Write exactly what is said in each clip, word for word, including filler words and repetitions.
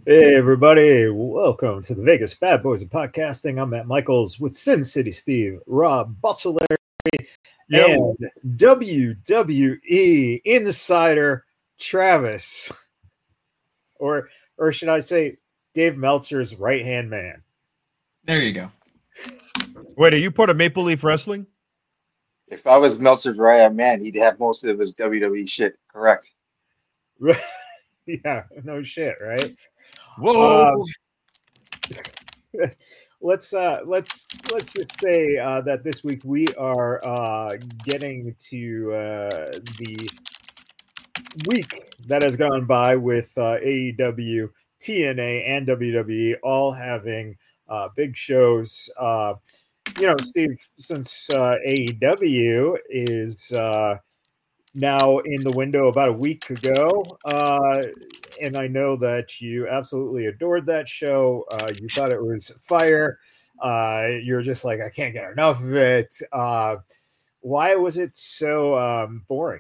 Hey everybody, welcome to the Vegas Bad Boys of Podcasting. I'm Matt Michaels with Sin City Steve, Rob Bustle, Yo. and W W E Insider Travis, or or should I say, Dave Meltzer's right hand man. There you go. Wait, are you part of Maple Leaf Wrestling? If I was Meltzer's right hand man, he'd have most of his W W E shit correct. Yeah, no shit, right? Whoa! Um, let's uh, let's let's just say uh, that this week we are uh, getting to uh, the week that has gone by with uh, A E W, T N A, and W W E all having uh, big shows. Uh, you know, Steve, since uh, A E W is uh, now in the window about a week ago, uh, and I know that you absolutely adored that show. Uh, you thought it was fire. Uh, you're just like, I can't get enough of it. Uh, why was it so um, boring?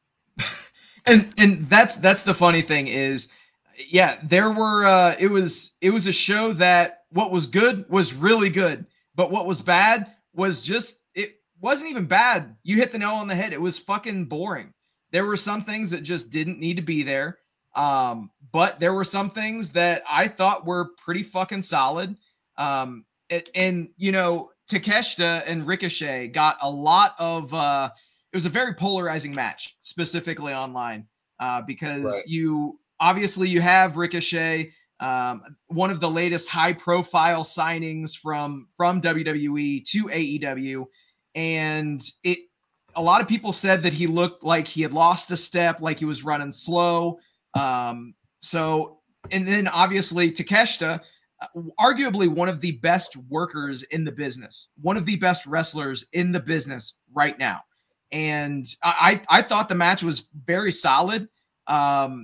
And and that's that's the funny thing is, yeah, there were uh, it was it was a show that what was good was really good, but what was bad was just it wasn't even bad. You hit the nail on the head. It was fucking boring. There were some things that just didn't need to be there. Um, but there were some things that I thought were pretty fucking solid. Um, it, and you know, Takeshita and Ricochet got a lot of uh it was a very polarizing match, specifically online, uh, because Right. you obviously you have Ricochet, um, one of the latest high-profile signings from from W W E to A E W, and it. A lot of people said that he looked like he had lost a step, like he was running slow. Um, so, and then obviously Takeshita, arguably one of the best workers in the business, one of the best wrestlers in the business right now. And I, I thought the match was very solid. Um,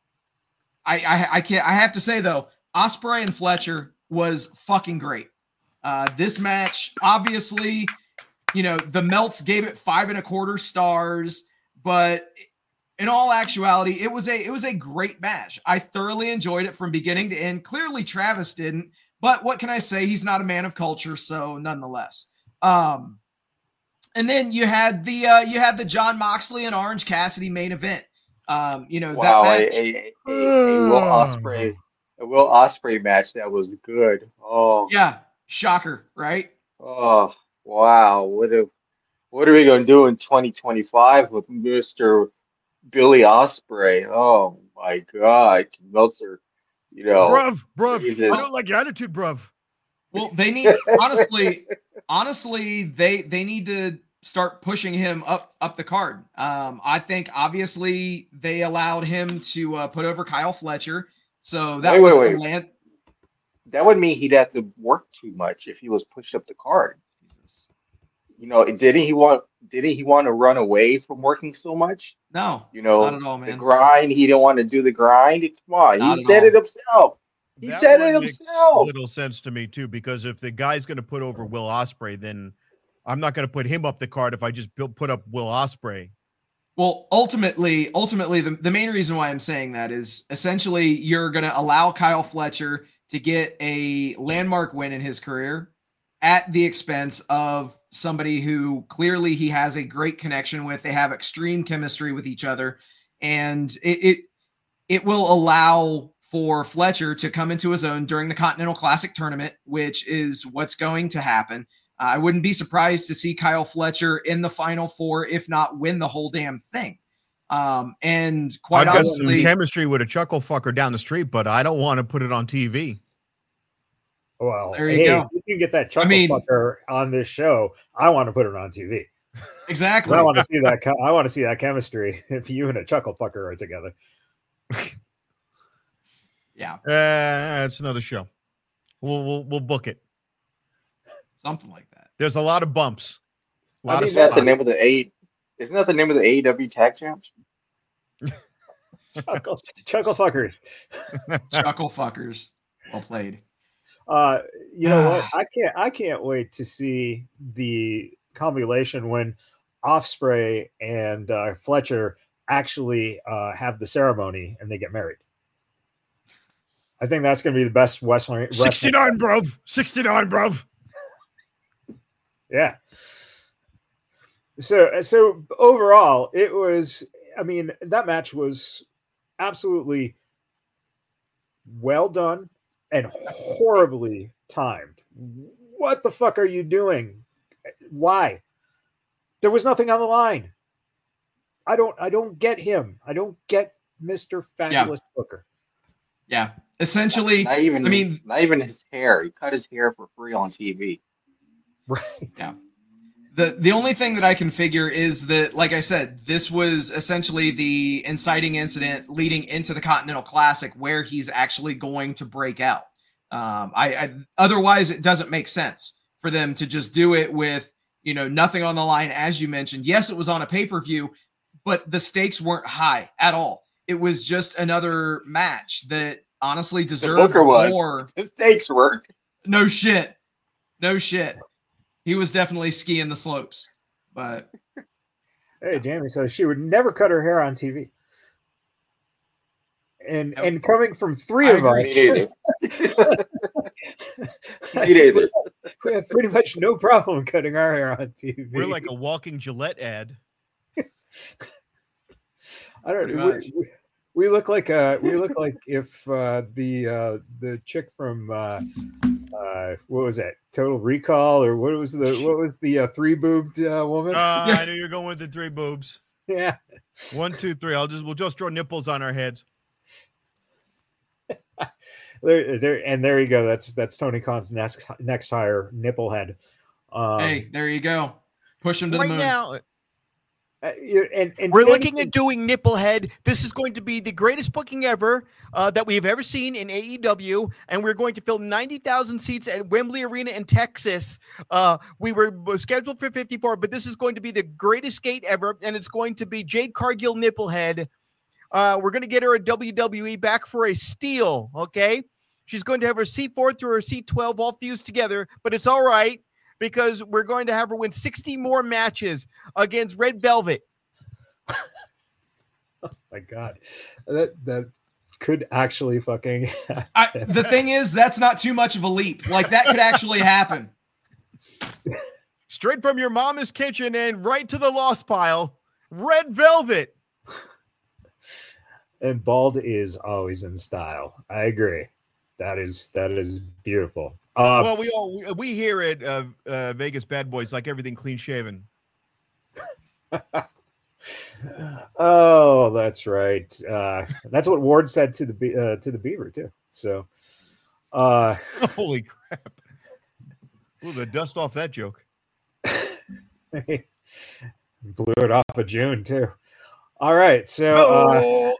I, I, I can't, I have to say though, Ospreay and Fletcher was fucking great. Uh, this match, obviously, you know, the Melts gave it five and a quarter stars, but in all actuality, it was a, it was a great match. I thoroughly enjoyed it from beginning to end. Clearly Travis didn't, but what can I say? He's not a man of culture. So nonetheless, um, and then you had the uh, you had the John Moxley and Orange Cassidy main event. Um, you know Wow, that a, match. a, a, a Will Ospreay, a Will Ospreay match that was good. Oh, Yeah, shocker, right? oh, wow. What if, what are we gonna do in twenty twenty-five with Mister Billy Ospreay? Oh my God, Meltzer, you know, Bruv, bruv, I raises. don't like your attitude, bruv. Well, they need honestly, honestly, they they need to start pushing him up up the card. Um, I think obviously they allowed him to uh, put over Kyle Fletcher, so that Wait, was wait, a wait. land. That would mean he'd have to work too much if he was pushed up the card. Jesus. You know, didn't he want didn't he want to run away from working so much? No, You not know, at all, the man. grind, he didn't want to do the grind. Come on, he Not at said it all. himself. He That said it one makes himself. little sense to me too, because if the guy's going to put over Will Ospreay, then I'm not going to put him up the card if I just build, put up Will Ospreay. Well, ultimately, ultimately, the, the main reason why I'm saying that is essentially you're going to allow Kyle Fletcher to get a landmark win in his career at the expense of somebody who clearly he has a great connection with. They have extreme chemistry with each other, and it it, it will allow for Fletcher to come into his own during the Continental Classic tournament, which is what's going to happen. Uh, I wouldn't be surprised to see Kyle Fletcher in the Final Four, if not win the whole damn thing. Um, and quite I've got honestly, some chemistry with a chuckle fucker down the street, but I don't want to put it on T V. Well, there you hey, go. if you can get that chuckle I mean- fucker on this show, I want to put it on T V. Exactly. I want to see that. I want to see that chemistry if you and a chuckle fucker are together. Yeah, Uh, it's another show. We'll, we'll we'll book it. something like that. There's a lot of bumps. A I lot mean, of Isn't that the spots. name of the A? Isn't that the name of the A E W tag champs? Chuckle, chuckle fuckers. Chuckle fuckers. Well played. Uh, you know what? I can't. I can't wait to see the combination when Offspray and uh, Fletcher actually uh, have the ceremony and they get married. I think that's going to be the best wrestling. wrestling sixty-nine, bro. sixty-nine, bro. Yeah. So, so overall, it was, I mean, that match was absolutely well done and horribly timed. What the fuck are you doing? Why? There was nothing on the line. I don't, I don't get him. I don't get Mister Fabulous yeah. Booker. Yeah. Essentially, not even, I mean, not even his hair. He cut his hair for free on T V. Right. Yeah. The the only thing that I can figure is that, like I said, this was essentially the inciting incident leading into the Continental Classic where he's actually going to break out. Um, I, I otherwise it doesn't make sense for them to just do it with, you know, nothing on the line, as you mentioned. Yes, it was on a pay-per-view, but the stakes weren't high at all. It was just another match that honestly deserved more. The stakes were. No shit. No shit. He was definitely skiing the slopes. But hey, Jamie says she would never cut her hair on T V. And Nope. and coming from three I of agree. us, Me neither. we have pretty much no problem cutting our hair on T V. We're like a walking Gillette ad. I don't Pretty know. much. We, we, we look like uh we look like if uh, the uh, the chick from uh, uh, what was that? Total Recall, or what was the what was the uh, three boobed uh, woman? Uh, Yeah. I knew you're going with the three boobs. Yeah. One, two, three. I'll just we'll just draw nipples on our heads. There, there, and there you go. That's that's Tony Khan's next next hire, Nipplehead. Um, hey, there you go. Push him to the Right moon. now, uh, you- and, and we're did looking anything- at doing Nipplehead. This is going to be the greatest booking ever uh, that we have ever seen in A E W, and we're going to fill ninety thousand seats at Wembley Arena in Texas. Uh, we were was scheduled for fifty-four, but this is going to be the greatest gate ever, and it's going to be Jade Cargill Nipplehead. Uh, we're going to get her a W W E back for a steal, okay? She's going to have her C four through her C twelve all fused together, but it's all right because we're going to have her win sixty more matches against Red Velvet. Oh my God, that that could actually fucking. I, the thing is, that's not too much of a leap. Like, that could actually happen. Straight from your mama's kitchen and right to the lost pile, Red Velvet. And bald is always in style. I agree. That is that is beautiful. Uh, Well, we all we, we here at uh, uh, Vegas Bad Boys like everything clean shaven. oh, that's right. Uh, that's what Ward said to the Be- uh, to the Beaver too. So, uh, Holy crap! Ooh, the dust off that joke. blew it off of June too. All right, so. Uh, Oh!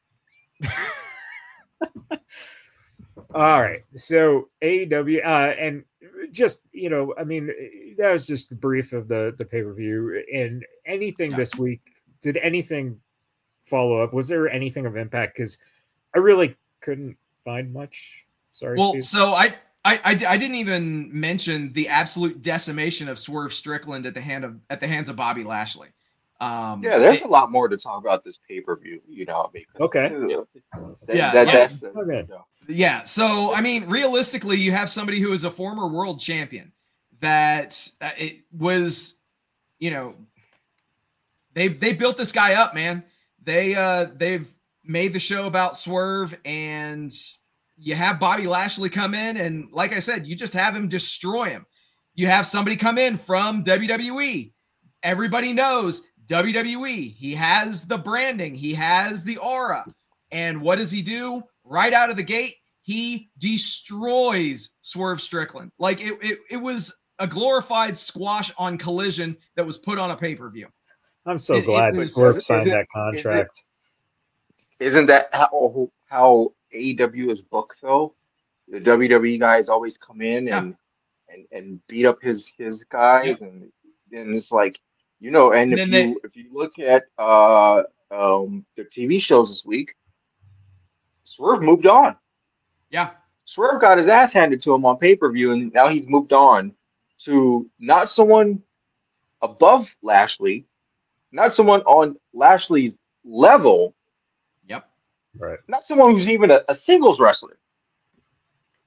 All right, so A E W, uh, and just you know, I mean, that was just the brief of the the pay per view. And anything Yeah. this week, did anything follow up? Was there anything of impact? Because I really couldn't find much. Sorry, Well, Steve. so I, I, I, I didn't even mention the absolute decimation of Swerve Strickland at the hand of at the hands of Bobby Lashley. Um, Yeah, there's it- a lot more to talk about this pay per view. You know, because Okay. that, Yeah, that, yeah. that's the, Okay. you know. Yeah. So, I mean, realistically, you have somebody who is a former world champion that uh, it was, you know, they they built this guy up, man. They uh they've made the show about Swerve, and you have Bobby Lashley come in, and like I said, you just have him destroy him. You have somebody come in from W W E. Everybody knows W W E. He has the branding, he has the aura. And what does he do? Right out of the gate, he destroys Swerve Strickland. Like it, it, it was a glorified squash on Collision that was put on a pay-per-view. I'm so it- it glad was- Swerve is signed it- that is it- contract. Isn't that how how A E W is booked though? The W W E guys always come in and and, and beat up his his guys, and then it's like, you know, and, And if then you if you look at uh um the T V shows this week, Swerve moved on. Yeah. Swerve got his ass handed to him on pay per view, and now he's moved on to not someone above Lashley, not someone on Lashley's level, Yep. Right. not someone who's even a, a singles wrestler.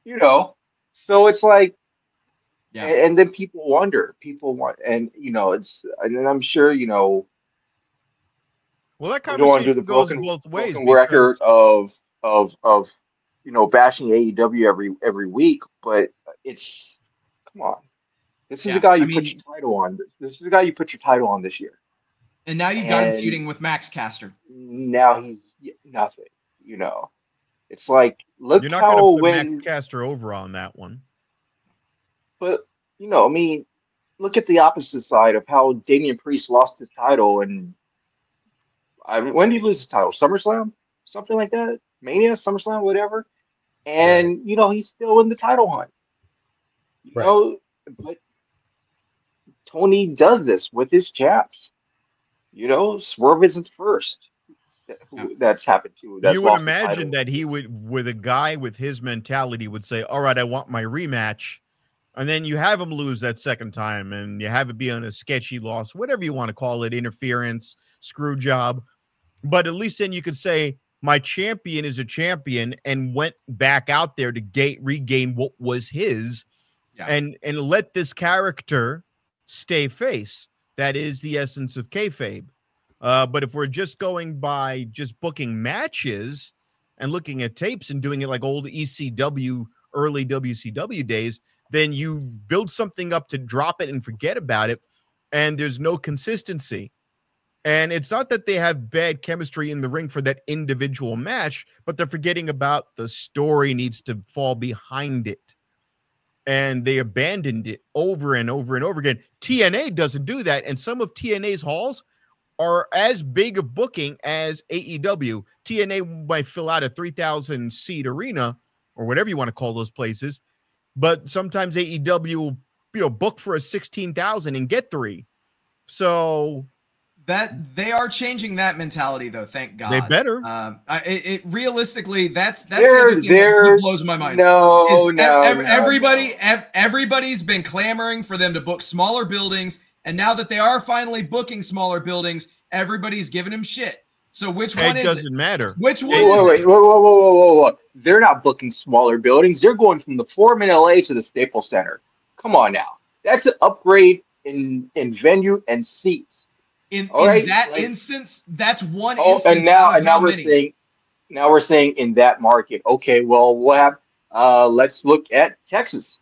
you know, so it's like, Yeah. and, and then people wonder, people want, and you know, it's, and then I'm sure, you know, Well, that we don't want to do conversation the goes broken both ways broken because record of of of you know bashing A E W every every week, but it's come on, this is the Yeah. guy I you put mean, your title on. This, this is the guy you put your title on this year, and now you've got him and feuding with Max Caster. now he's nothing. You know, it's like look you're not going to how put Max when, Caster over on that one. but you know, I mean, look at the opposite side of how Damian Priest lost his title, and I when did he lose his title? SummerSlam, something like that, Mania, SummerSlam, whatever. And you know he's still in the title hunt. You Right. know, but Tony does this with his chaps. You know, Swerve isn't first. That, who, that's happened to. That's You would lost the imagine title. that he would, with a guy with his mentality, would say, "All right, I want my rematch," and then you have him lose that second time, and you have it be on a sketchy loss, whatever you want to call it, interference, screw job. But at least then you could say, "My champion is a champion," and went back out there to gate, regain what was his, Yeah. and and let this character stay face. That is the essence of kayfabe. Uh, but if we're just going by just booking matches and looking at tapes and doing it like old E C W, early W C W days, then you build something up to drop it and forget about it, and there's no consistency. And it's not that they have bad chemistry in the ring for that individual match, but they're forgetting about the story needs to fall behind it. And they abandoned it over and over and over again. T N A doesn't do that. And some of T N A's halls are as big of booking as A E W. T N A might fill out a three thousand seat arena or whatever you want to call those places. But sometimes A E W will, you know, book for a sixteen thousand and get three. So that they are changing that mentality, though. Thank God. They better. Um, I, it, it realistically, that's that's There- the other thing that there's blows my mind. No, is no, ev- no, everybody, no. ev- everybody's been clamoring for them to book smaller buildings, and now that they are finally booking smaller buildings, everybody's giving them shit. So which one It is doesn't it? matter. Which one Wait, is wait, wait, it? whoa, whoa, whoa, whoa, whoa, whoa. They're not booking smaller buildings. They're going from the Forum in L A to the Staples Center. Come on now. That's an upgrade in in venue and seats. In, All in right, that like- instance, that's one Oh, instance and now out of and now how we're many. saying now we're saying in that market. Okay, well, what happened? Uh, let's look at Texas.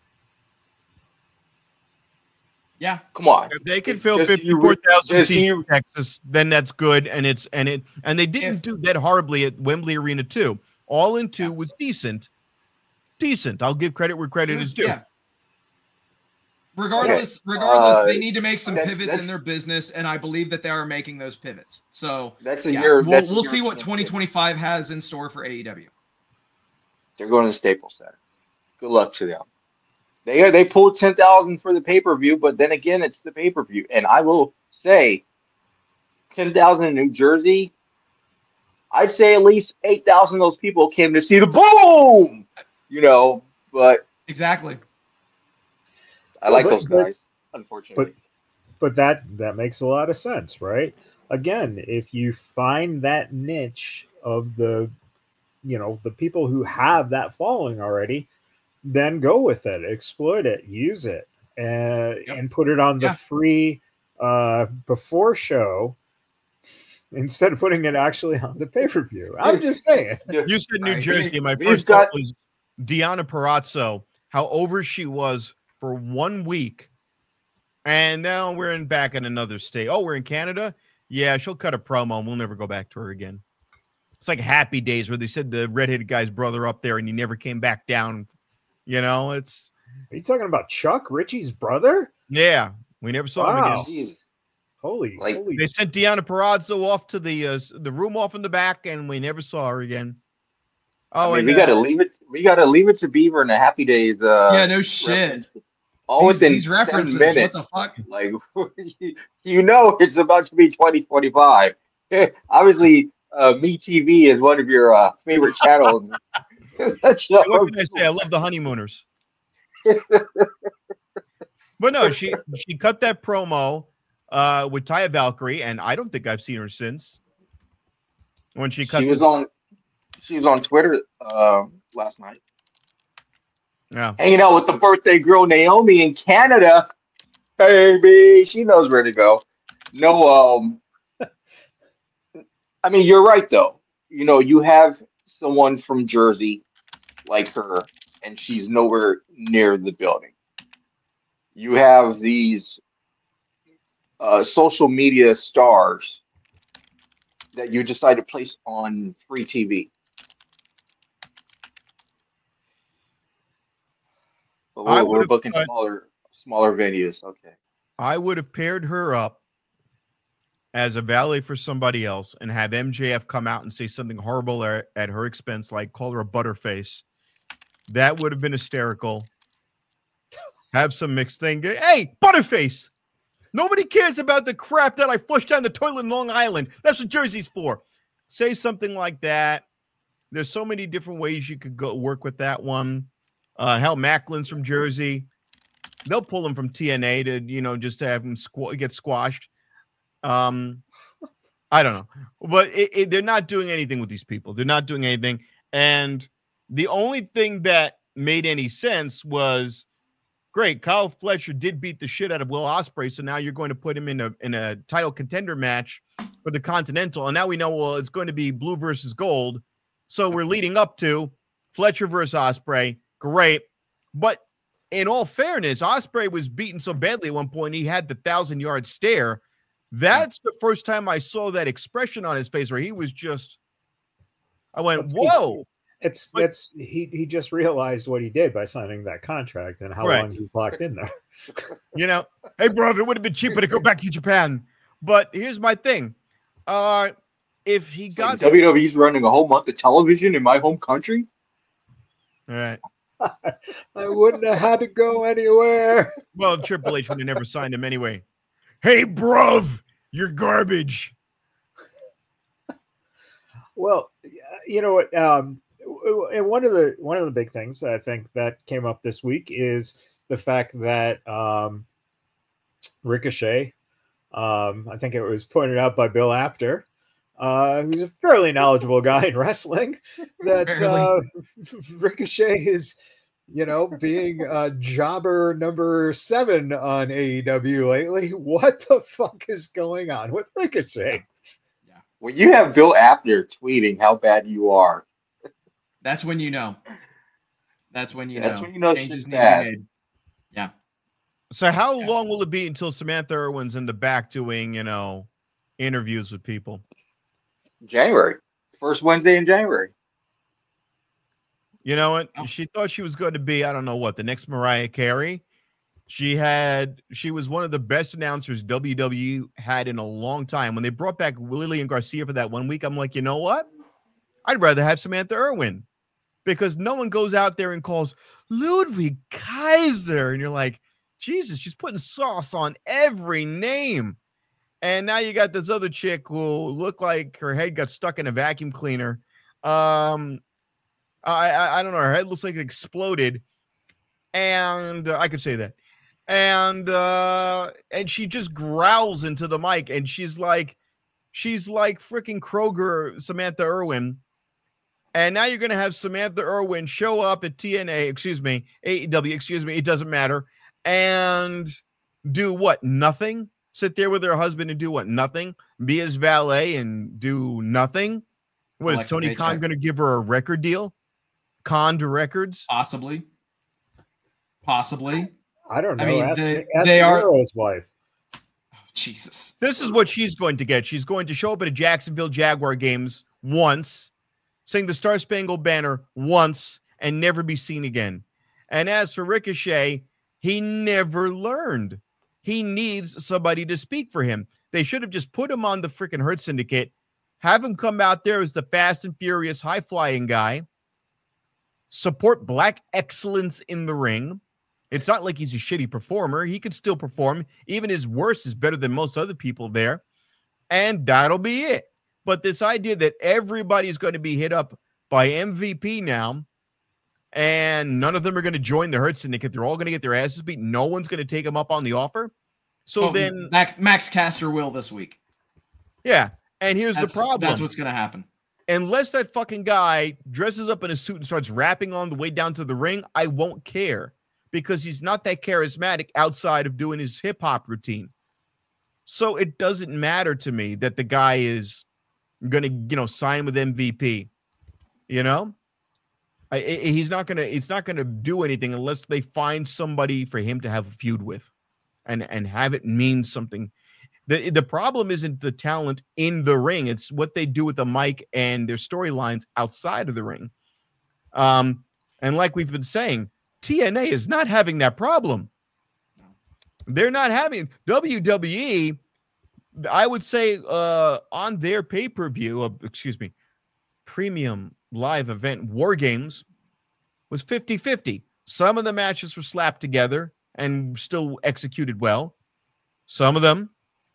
Yeah. Come on. If they can Does- fill does he fifty-four re- thousand does seats he- in Texas, then that's good. And it's and it and they didn't If- do that horribly at Wembley Arena too. All in two Yeah. was decent. Decent. I'll give credit where credit is due. Yeah. Regardless, regardless, Uh, they need to make some that's- pivots that's- in their business, and I believe that they are making those pivots. So That's a yeah, year. we'll, that's a we'll see what European twenty kid. twenty-five has in store for A E W. They're going to the Staples Center. Good luck to them. They they pulled ten thousand for the pay per view, but then again, it's the pay per view, and I will say, ten thousand in New Jersey. I'd say at least eight thousand of those people came to see the boom. You know, but Exactly. I like But- those but- guys. Unfortunately, But that that makes a lot of sense, right? Again, if you find that niche of the, you know, the people who have that following already, then go with it, exploit it, use it, uh, Yep. and put it on the Yeah. free uh, before show instead of putting it actually on the pay per view. I'm just saying. You said New Right. Jersey. My We've first got- thought was Deanna Parazzo, how over she was for one week. And now we're in back in another state. Oh, we're in Canada? Yeah, she'll cut a promo and we'll never go back to her again. It's like Happy Days where they said the redheaded guy's brother up there and he never came back down. You know, it's Are you talking about Chuck Richie's brother? yeah, we never saw him Wow. again. Jeez. Holy, Like- holy! They sent Deanna Parazzo off to the uh, the room off in the back, and we never saw her again. Oh, I mean, and, we uh, got to leave it. We got to leave it to Beaver and the Happy Days. Uh, yeah, no shit. reference. All These, within these seven references, minutes. what the fuck? Like, you know, it's about to be twenty twenty-five. Obviously, uh, Me T V is one of your uh, favorite channels. That's what can I say? I love the honeymooners. But no, she she cut that promo uh, with Taya Valkyrie, and I don't think I've seen her since. When she cut, She was this- on. She was on Twitter uh, last night. Yeah. Hanging out with the birthday girl Naomi in Canada. Baby, she knows where to go. No, um, I mean, you're right, though. You know, you have someone from Jersey like her, and she's nowhere near the building. You have these uh, social media stars that you decide to place on free T V. But I we're, we're would've booking thought- smaller smaller venues. Okay. I would have paired her up as a valet for somebody else and have M J F come out and say something horrible at, at her expense, like call her a butterface. That would have been hysterical. Have some mixed thing. Hey, butterface! Nobody cares about the crap that I flushed down the toilet in Long Island. That's what Jersey's for. Say something like that. There's so many different ways you could go work with that one. Uh, hell, Macklin's from Jersey. They'll pull him from T N A to, you know, just to have him squ- get squashed. Um, I don't know. But it, it, they're not doing anything with these people. They're not doing anything. And the only thing that made any sense was, great, Kyle Fletcher did beat the shit out of Will Ospreay, so now you're going to put him in a in a title contender match for the Continental, and now we know, well, it's going to be blue versus gold, so we're leading up to Fletcher versus Ospreay. Great, but in all fairness, Ospreay was beaten so badly at one point he had the thousand yard stare. That's the first time I saw that expression on his face where he was just, I went, whoa. It's But- it's he he just realized what he did by signing that contract and how Right. long he's locked in there. You know, hey, bro, it would have been cheaper to go back to Japan. But here's my thing. Uh, if he So got W W E's running a whole month of television in my home country. all right. I wouldn't have had to go anywhere. Well, Triple H would have never signed him anyway. Hey, bruv, you're garbage. Well, you know what? Um, and one of the one of the big things that I think that came up this week is the fact that um, Ricochet, um, I think it was pointed out by Bill Apter, uh, who's a fairly knowledgeable guy in wrestling, that uh, Ricochet is, you know, being uh, jobber number seven on A E W lately. What the fuck is going on with Ricochet? When you have Bill Apter tweeting how bad you are, That's when you know. That's when you That's know. when you know Changes shit's need to be bad. made. Yeah. So how Yeah. long will it be until Samantha Irwin's in the back doing, you know, interviews with people? January, first Wednesday in January. You know what? Oh. She thought she was going to be, I don't know what, the next Mariah Carey. She had, she was one of the best announcers W W E had in a long time. When they brought back Lillian Garcia for that one week, I'm like, you know what? I'd rather have Samantha Irwin because no one goes out there and calls Ludwig Kaiser. And you're like, Jesus, she's putting sauce on every name. And now you got this other chick who looked like her head got stuck in a vacuum cleaner. Um, I, I, I don't know. Her head looks like it exploded. And uh, I could say that. And uh, and she just growls into the mic. And she's like, she's like freaking Kroger, Samantha Irwin. And now you're going to have Samantha Irwin show up at T N A, excuse me, A E W, excuse me, it doesn't matter. And do what? Nothing? Sit there with her husband and do what? Nothing? Be his valet and do nothing? What is Collect a Tony Khan paycheck. going to give her a record deal? Con to records? Possibly. Possibly. I don't know. I mean, ask they- ask they are- Miro's wife. Jesus. This is what she's going to get. She's going to show up at a Jacksonville Jaguar games once, sing the Star Spangled Banner once, and never be seen again. And as for Ricochet, he never learned. He needs somebody to speak for him. They should have just put him on the freaking Hurt Syndicate, have him come out there as the fast and furious, high-flying guy, support black excellence in the ring. It's not like he's a shitty performer. He could still perform. Even his worst is better than most other people there. And that'll be it. But this idea that everybody's going to be hit up by M V P now, and none of them are going to join the Hurt Syndicate. They're all going to get their asses beat. No one's going to take them up on the offer. So Oh, then, Max Max Caster will this week. yeah. And here's That's, the problem. That's what's going to happen. Unless that fucking guy dresses up in a suit and starts rapping on the way down to the ring, I won't care because he's not that charismatic outside of doing his hip hop routine. So it doesn't matter to me that the guy is going to, you know, sign with M V P. You know, I, I, he's not going to, it's not going to do anything unless they find somebody for him to have a feud with and, and have it mean something. The, the problem isn't the talent in the ring. It's what they do with the mic and their storylines outside of the ring. Um, and like we've been saying, T N A is not having that problem. They're not having W W E. I would say uh, on their pay-per-view, uh, excuse me, premium live event, War Games, was fifty-fifty. Some of the matches were slapped together and still executed well. Some of them.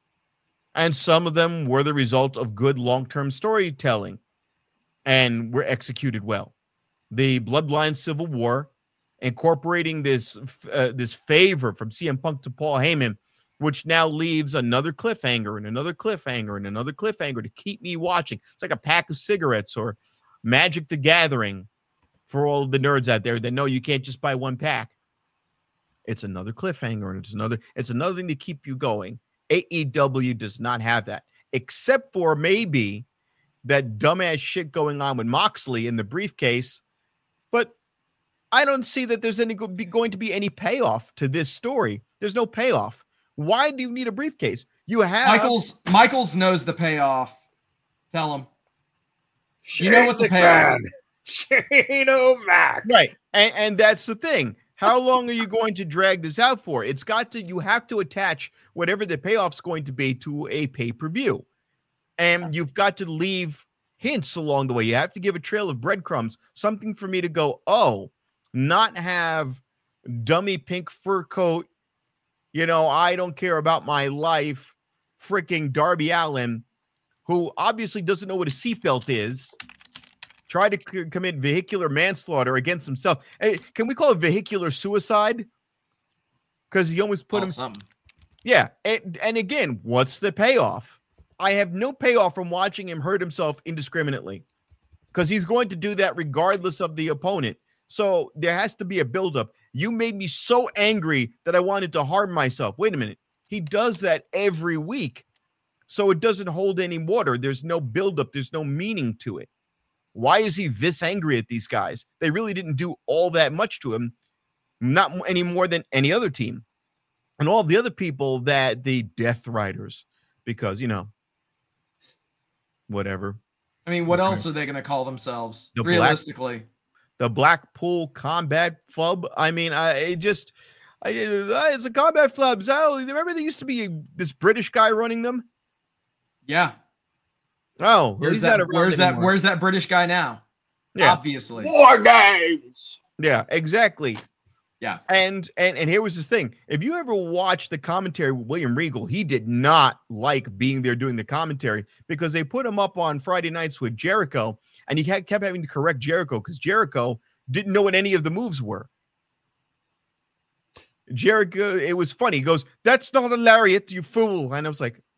And some of them were the result of good long-term storytelling and were executed well. The Bloodline Civil War, incorporating this uh, this favor from C M Punk to Paul Heyman, which now leaves another cliffhanger and another cliffhanger and another cliffhanger to keep me watching. It's like a pack of cigarettes or Magic the Gathering for all the nerds out there that know you can't just buy one pack. It's another cliffhanger and it's another it's another thing to keep you going. A E W does not have that, except for maybe that dumbass shit going on with Moxley in the briefcase. But I don't see that there's any going to be any payoff to this story. There's no payoff. Why do you need a briefcase? You have Michaels. Michaels knows the payoff. Tell him. You know what the payoff is. Shane O'Mac. Right. And, and that's the thing. How long are you going to drag this out for? It's got to, you have to attach whatever the payoff's going to be to a pay-per-view. And you've got to leave hints along the way. You have to give a trail of breadcrumbs, something for me to go, oh, not have dummy pink fur coat, you know, I don't care about my life, freaking Darby Allin, who obviously doesn't know what a seatbelt is, try to c- commit vehicular manslaughter against himself. Hey, can we call it vehicular suicide? Because he almost put Oh, him. something. Yeah. And, and again, what's the payoff? I have no payoff from watching him hurt himself indiscriminately because he's going to do that regardless of the opponent. So there has to be a buildup. You made me so angry that I wanted to harm myself. Wait a minute. He does that every week. So it doesn't hold any water. There's no buildup. There's no meaning to it. Why is he this angry at these guys? They really didn't do all that much to him, not any more than any other team. And all the other people that the Death Riders, because, you know, whatever. I mean, what Okay. else are they going to call themselves? The Black- realistically, The Blackpool Combat Club. I mean, I it just, I, it's a combat club. Oh, remember there used to be this British guy running them? yeah. Oh, Where's he's that? not around Where's that? anymore. Where's that British guy now? Yeah. Obviously. War Games. Yeah, exactly. Yeah. And and and here was this thing. If you ever watched the commentary with William Regal, he did not like being there doing the commentary because they put him up on Friday nights with Jericho, and he had, kept having to correct Jericho because Jericho didn't know what any of the moves were. Jericho, it was funny. He goes, "That's not a lariat, you fool." And I was like,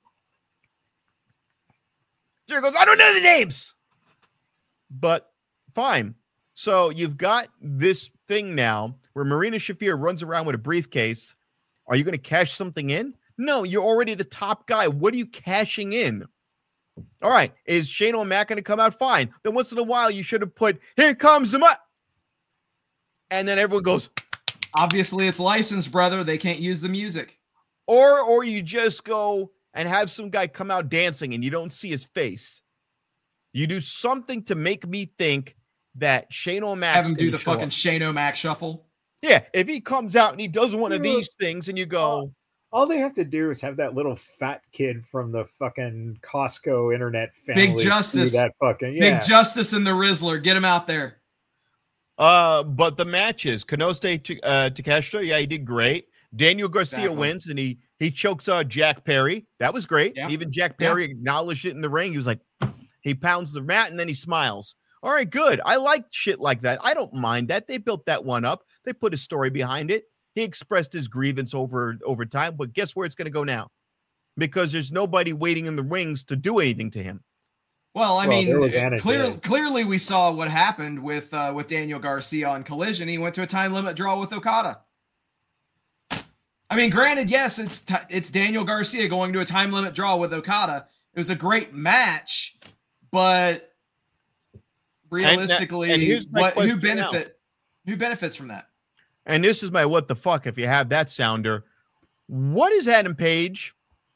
Jericho goes, "I don't know the names." But fine. So you've got this thing now where Marina Shafir runs around with a briefcase. Are you going to cash something in? No, you're already the top guy. What are you cashing in? All right. Is Shane O'Mac going to come out? Fine. Then once in a while, you should have put, "Here comes the mutt." And then everyone goes, Obviously, it's licensed, brother. They can't use the music. or, or you just go and have some guy come out dancing and you don't see his face. You do something to make me think that Shane O'Mac Have him do the fucking Shane O'Mac shuffle. Yeah, if he comes out and he does one of these things and you go, All they have to do is have that little fat kid from the fucking Costco internet family. Big Justice. do That fucking, yeah. Big Justice and the Rizzler. Get him out there. uh, but the matches, Konosuke T- uh, Takeshita, yeah, he did great. Daniel Garcia Exactly. wins and he he chokes uh, Jack Perry. That was great. Yeah. Even Jack Perry acknowledged it in the ring. He was like, he pounds the mat and then he smiles. All right, good. I like shit like that. I don't mind that. They built that one up. They put a story behind it. He expressed his grievance over over time, but guess where it's going to go now? Because there's nobody waiting in the rings to do anything to him. Well, I Well, mean, there was uh, Anna clear, Jay. clearly we saw what happened with uh, with Daniel Garcia on Collision. He went to a time limit draw with Okada. I mean, granted, yes, it's t- it's Daniel Garcia going to a time limit draw with Okada. It was a great match, but realistically, and here's my what who question benefit who benefits from that? And this is my what the fuck if you have that sounder. What is Adam Page?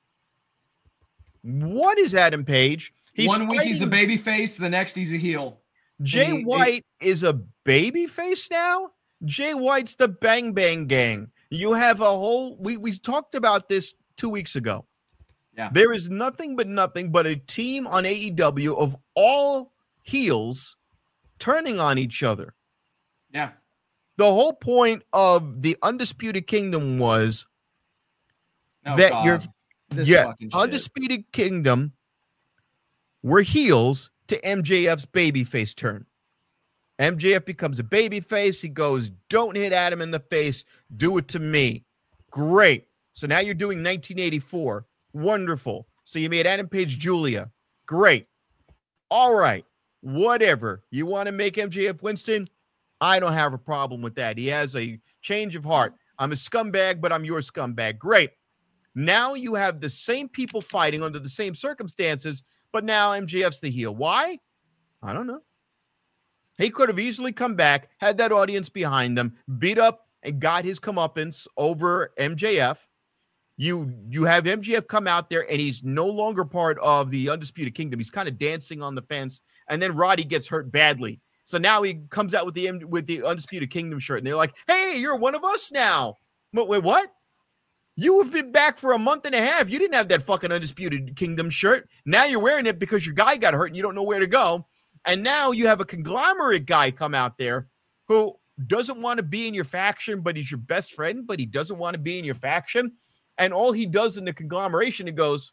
What is Adam Page? He's One week he's a fighting- baby face, the next he's a heel. Jay And he- White is a baby face now? Jay White's the Bang Bang Gang. You have a whole we we talked about this two weeks ago. Yeah. There is nothing but nothing but a team on A E W of all heels turning on each other. Yeah. The whole point of the Undisputed Kingdom was Oh, that God. you're This yeah, fucking shit. Undisputed Kingdom were heels to M J F's babyface turn. M J F becomes a babyface. He goes, don't hit Adam in the face. Do it to me. Great. So now you're doing nineteen eighty-four. Wonderful. So you made Adam Page Julia. Great. All right. Whatever. You want to make M J F Winston? I don't have a problem with that. He has a change of heart. I'm a scumbag, but I'm your scumbag. Great. Now you have the same people fighting under the same circumstances, but now M J F's the heel. Why? I don't know. He could have easily come back, had that audience behind him, beat up and got his comeuppance over M J F. You you have M J F come out there and he's no longer part of the Undisputed Kingdom. He's kind of dancing on the fence, and then Roddy gets hurt badly. So now he comes out with the with the Undisputed Kingdom shirt, and they're like, "Hey, you're one of us now." But wait, what? You have been back for a month and a half. You didn't have that fucking Undisputed Kingdom shirt. Now you're wearing it because your guy got hurt and you don't know where to go. And now you have a conglomerate guy come out there who doesn't want to be in your faction, but he's your best friend, but he doesn't want to be in your faction. And all he does in the conglomeration, he goes,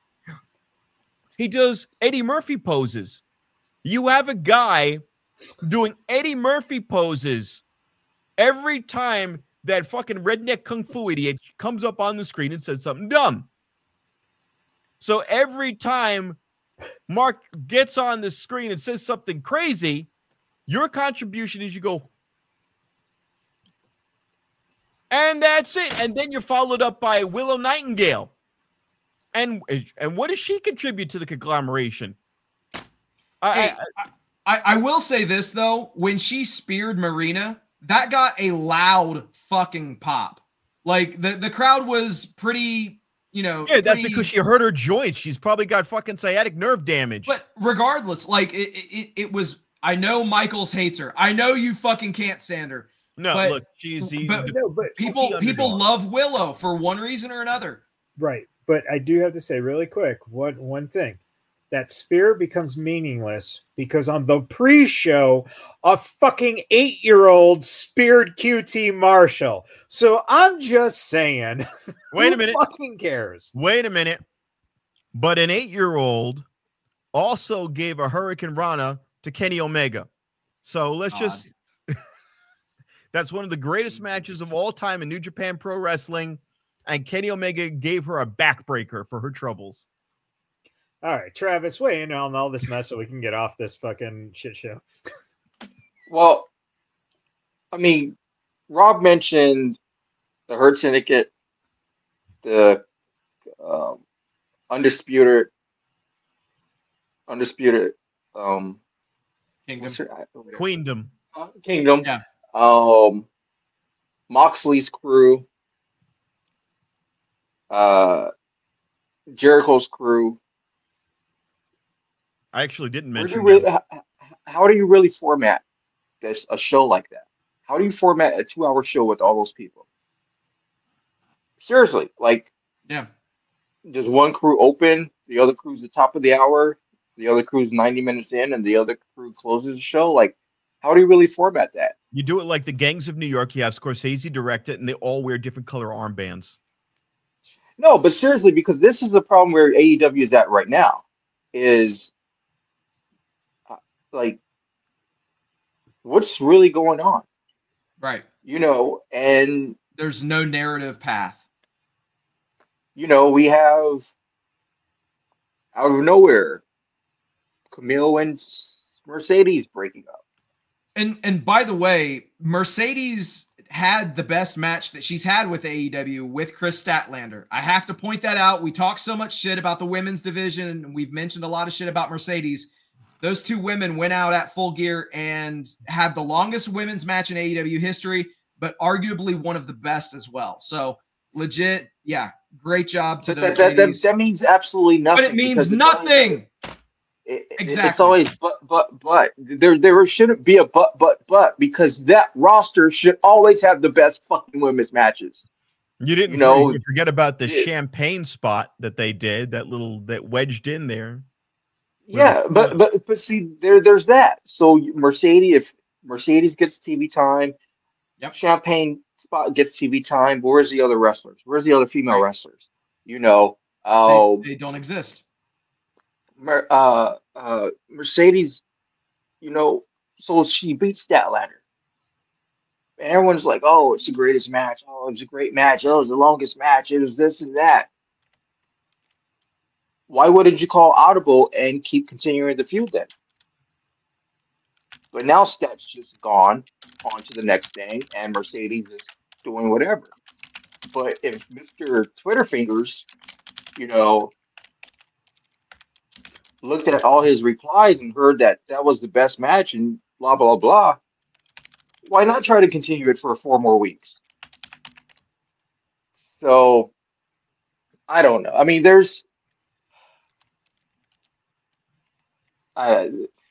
he does Eddie Murphy poses. You have a guy doing Eddie Murphy poses every time that fucking redneck kung fu idiot comes up on the screen and says something dumb. So every time Mark gets on the screen and says something crazy, your contribution is you go, and that's it. And then you're followed up by Willow Nightingale. And, and what does she contribute to the conglomeration? I, Hey, I, I, I will say this, though. When she speared Marina, that got a loud fucking pop. Like, the, the crowd was pretty, you know. yeah, that's pretty, because she hurt her joints. She's probably got fucking sciatic nerve damage. But regardless, like, it, it, it was, I know Michaels hates her. I know you fucking can't stand her. no, but- look, she's the, but- the No, but People, Underdog. people love Willow for one reason or another. right. But I do have to say really quick one one thing. That spear becomes meaningless because on the pre-show, a fucking eight-year-old speared Q T Marshall. So I'm just saying. Wait who a minute. Fucking cares. Wait a minute. But an eight-year-old also gave a Hurricane Rana to Kenny Omega. So let's God. just that's one of the greatest Jesus. matches of all time in New Japan Pro Wrestling. And Kenny Omega gave her a backbreaker for her troubles. All right, Travis, weigh in on all this mess so we can get off this fucking shit show. Well, I mean, Rob mentioned the Hurt Syndicate, the um, undisputed, undisputed um, Kingdom. what's her- Queendom. uh, Kingdom, Yeah. um, Moxley's crew, uh, Jericho's crew. I actually didn't Where do mention you really, them. how, how do you really format this a show like that? How do you format a two-hour show with all those people? Seriously, like, Yeah. does one crew open, the other crew's the top of the hour, the other crew's ninety minutes in, and the other crew closes the show? Like, how do you really format that? You do it like the Gangs of New York. You have Scorsese direct it, and they all wear different color armbands. No, but seriously, because this is the problem where A E W is at right now, is uh, like, what's really going on? Right. You know, and There's no narrative path. you know, we have out of nowhere Camille and Mercedes breaking up. And and by the way, Mercedes had the best match that she's had with A E W with Chris Statlander. I have to point that out. We talk so much shit about the women's division, and we've mentioned a lot of shit about Mercedes. Those two women went out at Full Gear and had the longest women's match in A E W history, but arguably one of the best as well. So legit, yeah, great job to But those that, that, ladies. that, that means absolutely nothing. But it means because it's nothing. always- It, Exactly. It's always but but but there there shouldn't be a but but but because that roster should always have the best fucking women's matches. You didn't You know, for- forget about the it- champagne spot that they did, that little that wedged in there. Yeah, but but but see there there's that. So Mercedes, if Mercedes gets T V time, Yep. Champagne spot gets T V time. Where's the other wrestlers? Where's the other female Right. wrestlers? You know, oh, They, they don't exist. Mer- uh, uh, Mercedes, you know, so she beats Statlander. And everyone's like, oh, it's the greatest match. Oh, it's a great match. Oh, it's the longest match. It was this and that. Why wouldn't you call audible and keep continuing the feud then? But now Stat's just gone on to the next thing, and Mercedes is doing whatever. But if Mister Twitter Fingers, you know, looked at all his replies and heard that that was the best match and blah, blah, blah, why not try to continue it for four more weeks? So, I don't know. I mean, there's... Uh,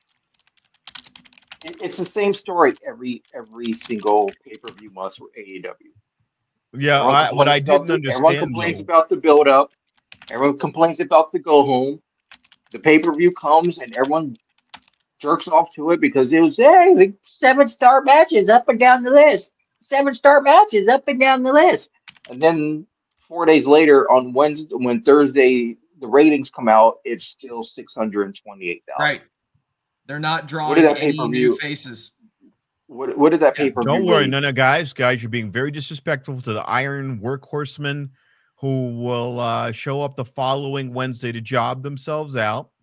it- it's the same story every every single pay-per-view month for A E W. Yeah, Everyone I, what I complains about didn't the- understand. Everyone complains though- about the build-up. Everyone complains about the go-home. The pay-per-view comes and everyone jerks off to it because it was, hey, the seven-star matches up and down the list. Seven-star matches up and down the list. And then four days later on Wednesday, when Thursday the ratings come out, it's still six hundred twenty-eight thousand. Right. They're not drawing did that any pay-per-view- new faces. What what did that pay-per-view Don't worry, rate? no, no, guys, guys, you're being very disrespectful to the Iron Workhorsemen who will uh, show up the following Wednesday to job themselves out.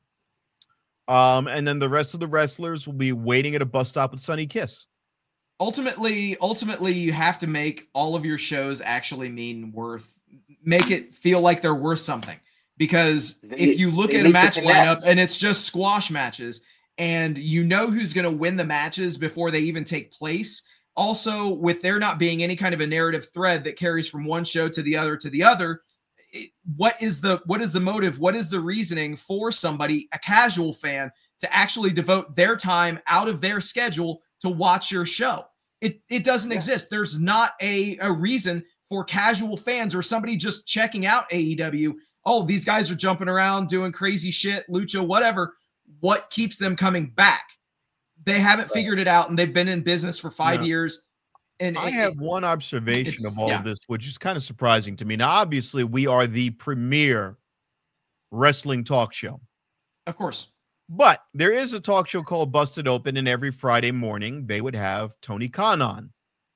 Um, and then the rest of the wrestlers will be waiting at a bus stop with Sunny Kiss. Ultimately, ultimately, you have to make all of your shows actually mean worth, make it feel like they're worth something. Because They- if you look they at a need to match connect. lineup and it's just squash matches, and you know who's going to win the matches before they even take place. Also, with there not being any kind of a narrative thread that carries from one show to the other to the other, it, what is the what is the motive? What is the reasoning for somebody, a casual fan, to actually devote their time out of their schedule to watch your show? It it doesn't Yeah. exist. There's not a, a reason for casual fans or somebody just checking out A E W. Oh, these guys are jumping around doing crazy shit, lucha, whatever. What keeps them coming back? They haven't Right. figured it out, and they've been in business for five No. years. And I it- have it- one observation it's- of all yeah. of this, which is kind of surprising to me. Now, obviously, we are the premier wrestling talk show, of course. but there is a talk show called Busted Open, and every Friday morning they would have Tony Khan on.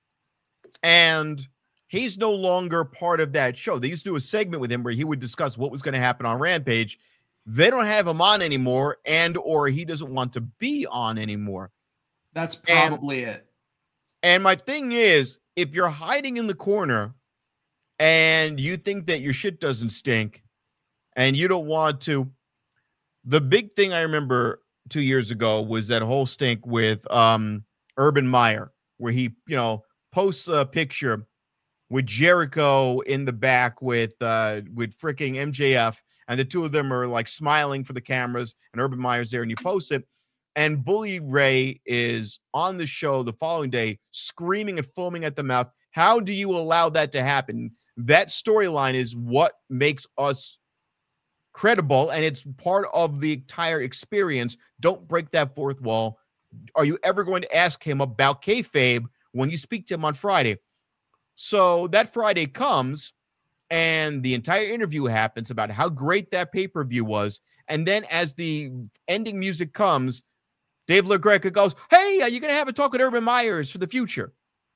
And he's no longer part of that show. They used to do a segment with him where he would discuss what was going to happen on Rampage. They don't have him on anymore, and or he doesn't want to be on anymore. That's And- probably it. And my thing is, if you're hiding in the corner and you think that your shit doesn't stink and you don't want to, the big thing I remember two years ago was that whole stink with um, Urban Meyer, where he, you know, posts a picture with Jericho in the back with uh, with freaking M J F, and the two of them are like smiling for the cameras, and Urban Meyer's there, and you post it. And Bully Ray is on the show the following day, screaming and foaming at the mouth. How do you allow that to happen? That storyline is what makes us credible, and it's part of the entire experience. Don't break that fourth wall. Are you ever going to ask him about kayfabe when you speak to him on Friday? So that Friday comes, and the entire interview happens about how great that pay-per-view was. And then as the ending music comes, Dave LaGreca goes, hey, are you going to have a talk with Urban Myers for the future?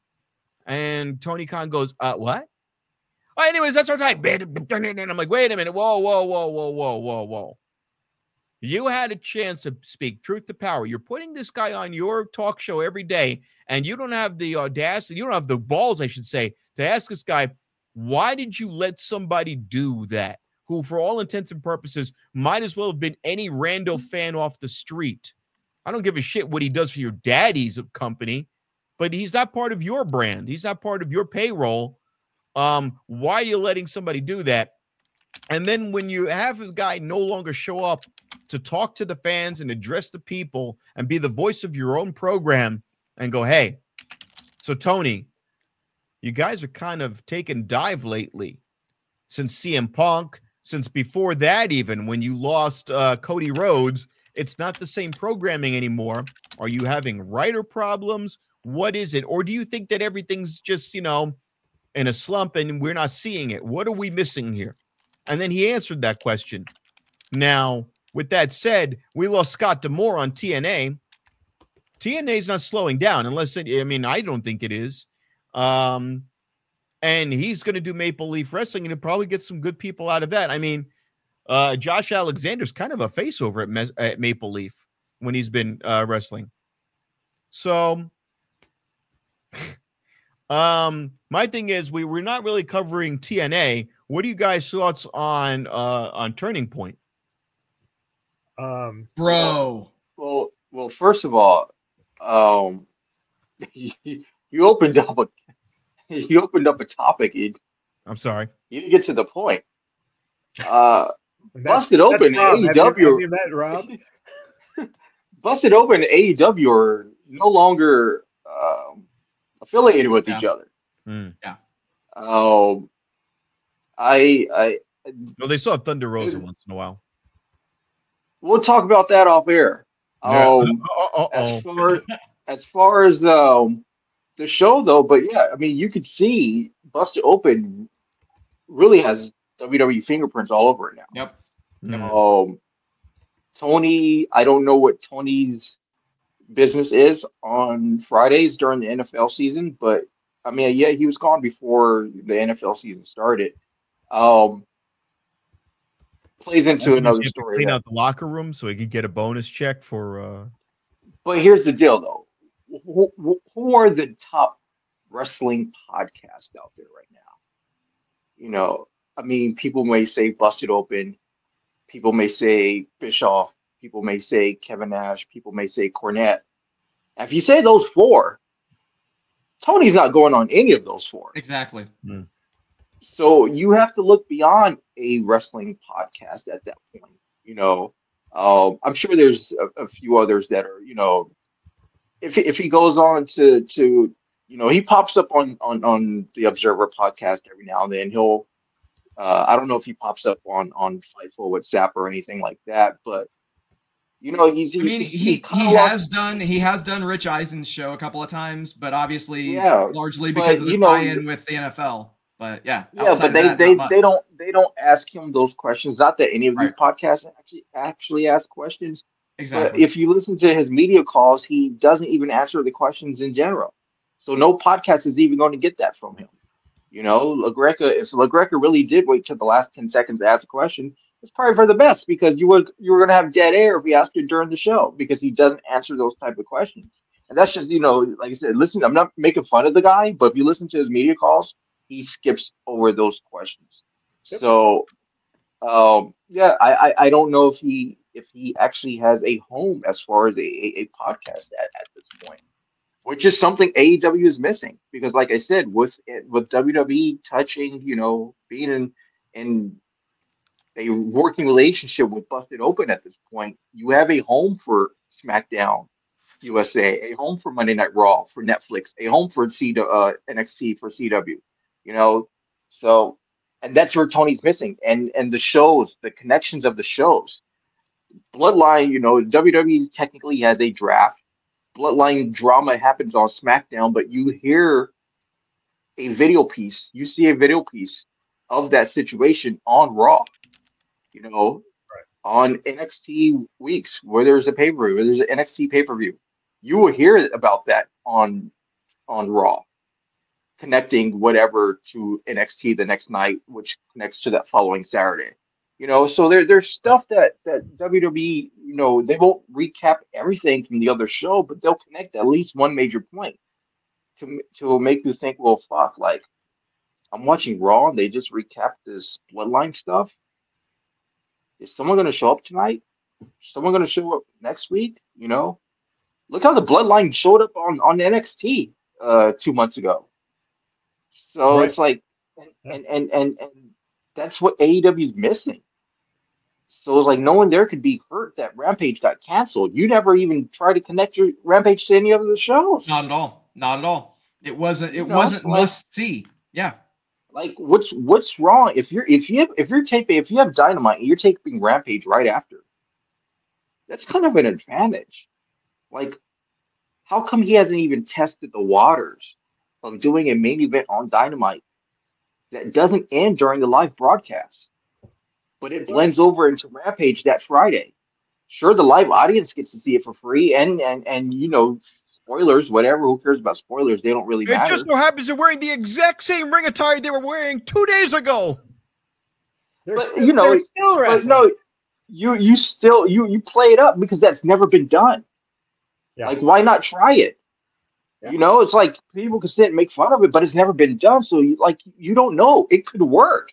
And Tony Khan goes, uh, what? Oh, anyways, that's our time. And I'm like, wait a minute. Whoa, whoa, whoa, whoa, whoa, whoa, whoa. You had a chance to speak truth to power. You're putting this guy on your talk show every day, and you don't have the audacity, you don't have the balls, I should say, to ask this guy, why did you let somebody do that? Who, for all intents and purposes, might as well have been any rando fan off the street. I don't give a shit what he does for your daddy's company, but he's not part of your brand. He's not part of your payroll. Um, why are you letting somebody do that? And then when you have a guy no longer show up to talk to the fans and address the people and be the voice of your own program and go, hey, so Tony, you guys are kind of taking dive lately since C M Punk, since before that, even when you lost uh, Cody Rhodes, it's not the same programming anymore. Are you having writer problems? What is it? Or do you think that everything's just, you know, in a slump and we're not seeing it? What are we missing here? And then he answered that question. Now, with that said, we lost Scott D'Amore on T N A. T N A is not slowing down unless, it, I mean, I don't think it is. Um, and he's going to do Maple Leaf Wrestling, and he'll probably get some good people out of that. I mean, uh, Josh Alexander's kind of a face over at, Mes- at Maple Leaf when he's been uh, wrestling. So, um, my thing is, we we're not really covering T N A. What are you guys' thoughts on uh, on Turning Point? Um, Bro. Well, well, first of all, um, you, you opened up a you opened up a topic. You, I'm sorry. you didn't get to the point. Uh, that's, Busted Open that's Rob. A E Have you, have W. you met Rob? Busted Open and A E W are no longer um, affiliated with Yeah. each other. Mm. Yeah. Um, I, I, Well, they still have Thunder Rosa once in a while. we'll talk about that off air. Yeah. Um, Uh-oh. as far as far as um the show though, but yeah, I mean, you could see Busted Open really has W W E fingerprints all over it now. Yep. Mm. Um, Tony, I don't know what Tony's business is on Fridays during the N F L season, but I mean, yeah, he was gone before the N F L season started. Um, plays into That means another you have to story. clean That, out the locker room so he could get a bonus check for. Uh... but here's the deal, though. Who, who, who are the top wrestling podcasts out there right now? You know, I mean, people may say Busted Open, people may say Bischoff, people may say Kevin Nash, people may say Cornette. If you say those four, Tony's not going on any of those four. Exactly. Mm. So you have to look beyond a wrestling podcast at that point. You know, um, I'm sure there's a, a few others that are, you know, if he, if he goes on to to, you know, he pops up on on on the Observer podcast every now and then. He'll, uh, I don't know if he pops up on on Fightful with Zap or anything like that, but you know, he's. I mean, he's, he he's he lost, has done he has done Rich Eisen's show a couple of times, but obviously, yeah, largely but, because of the you know, tie-in with the N F L. But yeah, yeah, but they that, they they don't they don't ask him those questions. Not that any of these Right. podcasts actually actually ask questions. Exactly. But if you listen to his media calls, he doesn't even answer the questions in general. So no podcast is even going to get that from him. You know, LaGreca, if LaGreca really did wait till the last ten seconds to ask a question, it's probably for the best because you would you were going to have dead air if he asked it during the show because he doesn't answer those type of questions. And that's just, you know, like I said, listen, I'm not making fun of the guy, but if you listen to his media calls, he skips over those questions. Yep. So, um, yeah, I, I, I don't know if he if he actually has a home as far as a, a, a podcast at, at this point, which is something A E W is missing because, like I said, with with W W E touching, you know, being in in a working relationship with Busted Open at this point, you have a home for SmackDown U S A, a home for Monday Night Raw for Netflix, a home for C uh, N X T for C W. You know, so and that's where Tony's missing, and and the shows, the connections of the shows. Bloodline, you know, W W E technically has a draft. Bloodline drama happens on SmackDown, but you hear a video piece, you see a video piece of that situation on Raw. You know, Right. on N X T weeks where there's a pay per view, where there's an N X T pay per view, you will hear about that on on Raw, connecting whatever to N X T the next night, which connects to that following Saturday. You know, so there there's stuff that that W W E you know, they won't recap everything from the other show, but they'll connect at least one major point to to make you think, well, fuck, like I'm watching Raw and they just recapped this Bloodline stuff. Is someone going to show up tonight? Is someone going to show up next week? You know, look how the Bloodline showed up on on N X T uh, two months ago. So Right. it's like, and, Yeah. and and and and that's what A E W is missing. So like, no one there could be hurt that Rampage got canceled. You never even try to connect your Rampage to any of the shows. Not at all. Not at all. It wasn't. It You know, wasn't it's like- must see. Yeah. Like, what's what's wrong if you're if you have, if you're taping if you have Dynamite and you're taping Rampage right after? That's kind of an advantage. Like, how come he hasn't even tested the waters of doing a main event on Dynamite that doesn't end during the live broadcast, but it blends over into Rampage that Friday? Sure, the live audience gets to see it for free, and and and you know, spoilers, whatever. Who cares about spoilers? They don't really It matter. just so happens they're wearing the exact same ring attire they were wearing two days ago. They're But, still, you know, they're still But wrestling. no, you you still you you play it up because that's never been done. Yeah. Like, why not try it? Yeah. You know, it's like people can sit and make fun of it, but it's never been done. So, you, like, you don't know. It could work.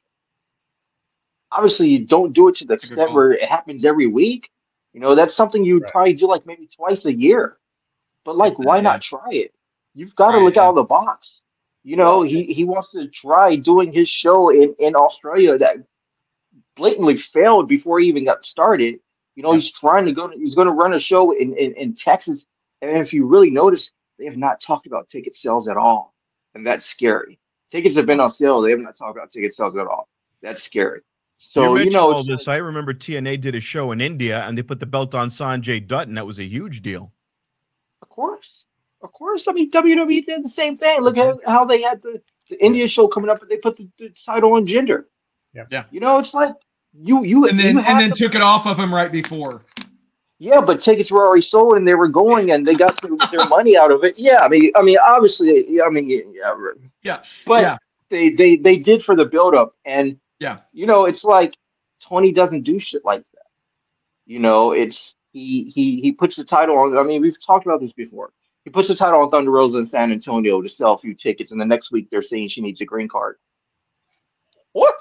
Obviously, you don't do it to the That's a good extent call. where it happens every week. You know, that's something you would Right. probably do like maybe twice a year. But like, If that, why yeah. not try it? You've got to Right, look yeah. out of the box. You know, Well, he, he wants to try doing his show in, in Australia that blatantly failed before he even got started. You know, Yeah. he's trying to go to, he's going to run a show in, in, in Texas. And if you really notice, they have not talked about ticket sales at all. And that's scary. Tickets have been on sale. They have not talked about ticket sales at all. That's scary. So, you you, mentioned know, all it's this. like- I remember T N A did a show in India and they put the belt on Sanjay Dutt, and that was a huge deal. of course. Of course. I mean, W W E did the same thing. Look at how they had the, the India show coming up, but they put the, the title on Gender. Yeah. Yeah. You know, it's like you you And then you and have then to- took it off of him right before. Yeah, but tickets were already sold and they were going and they got their, their money out of it. Yeah, I mean, I mean, obviously, yeah, I mean, yeah, right. Yeah. but Yeah. they they they did for the build up, and Yeah. you know, it's like Tony doesn't do shit like that. You know, it's he he he puts the title on. I mean, we've talked about this before. He puts the title on Thunder Rosa in San Antonio to sell a few tickets, and the next week they're saying she needs a green card. What?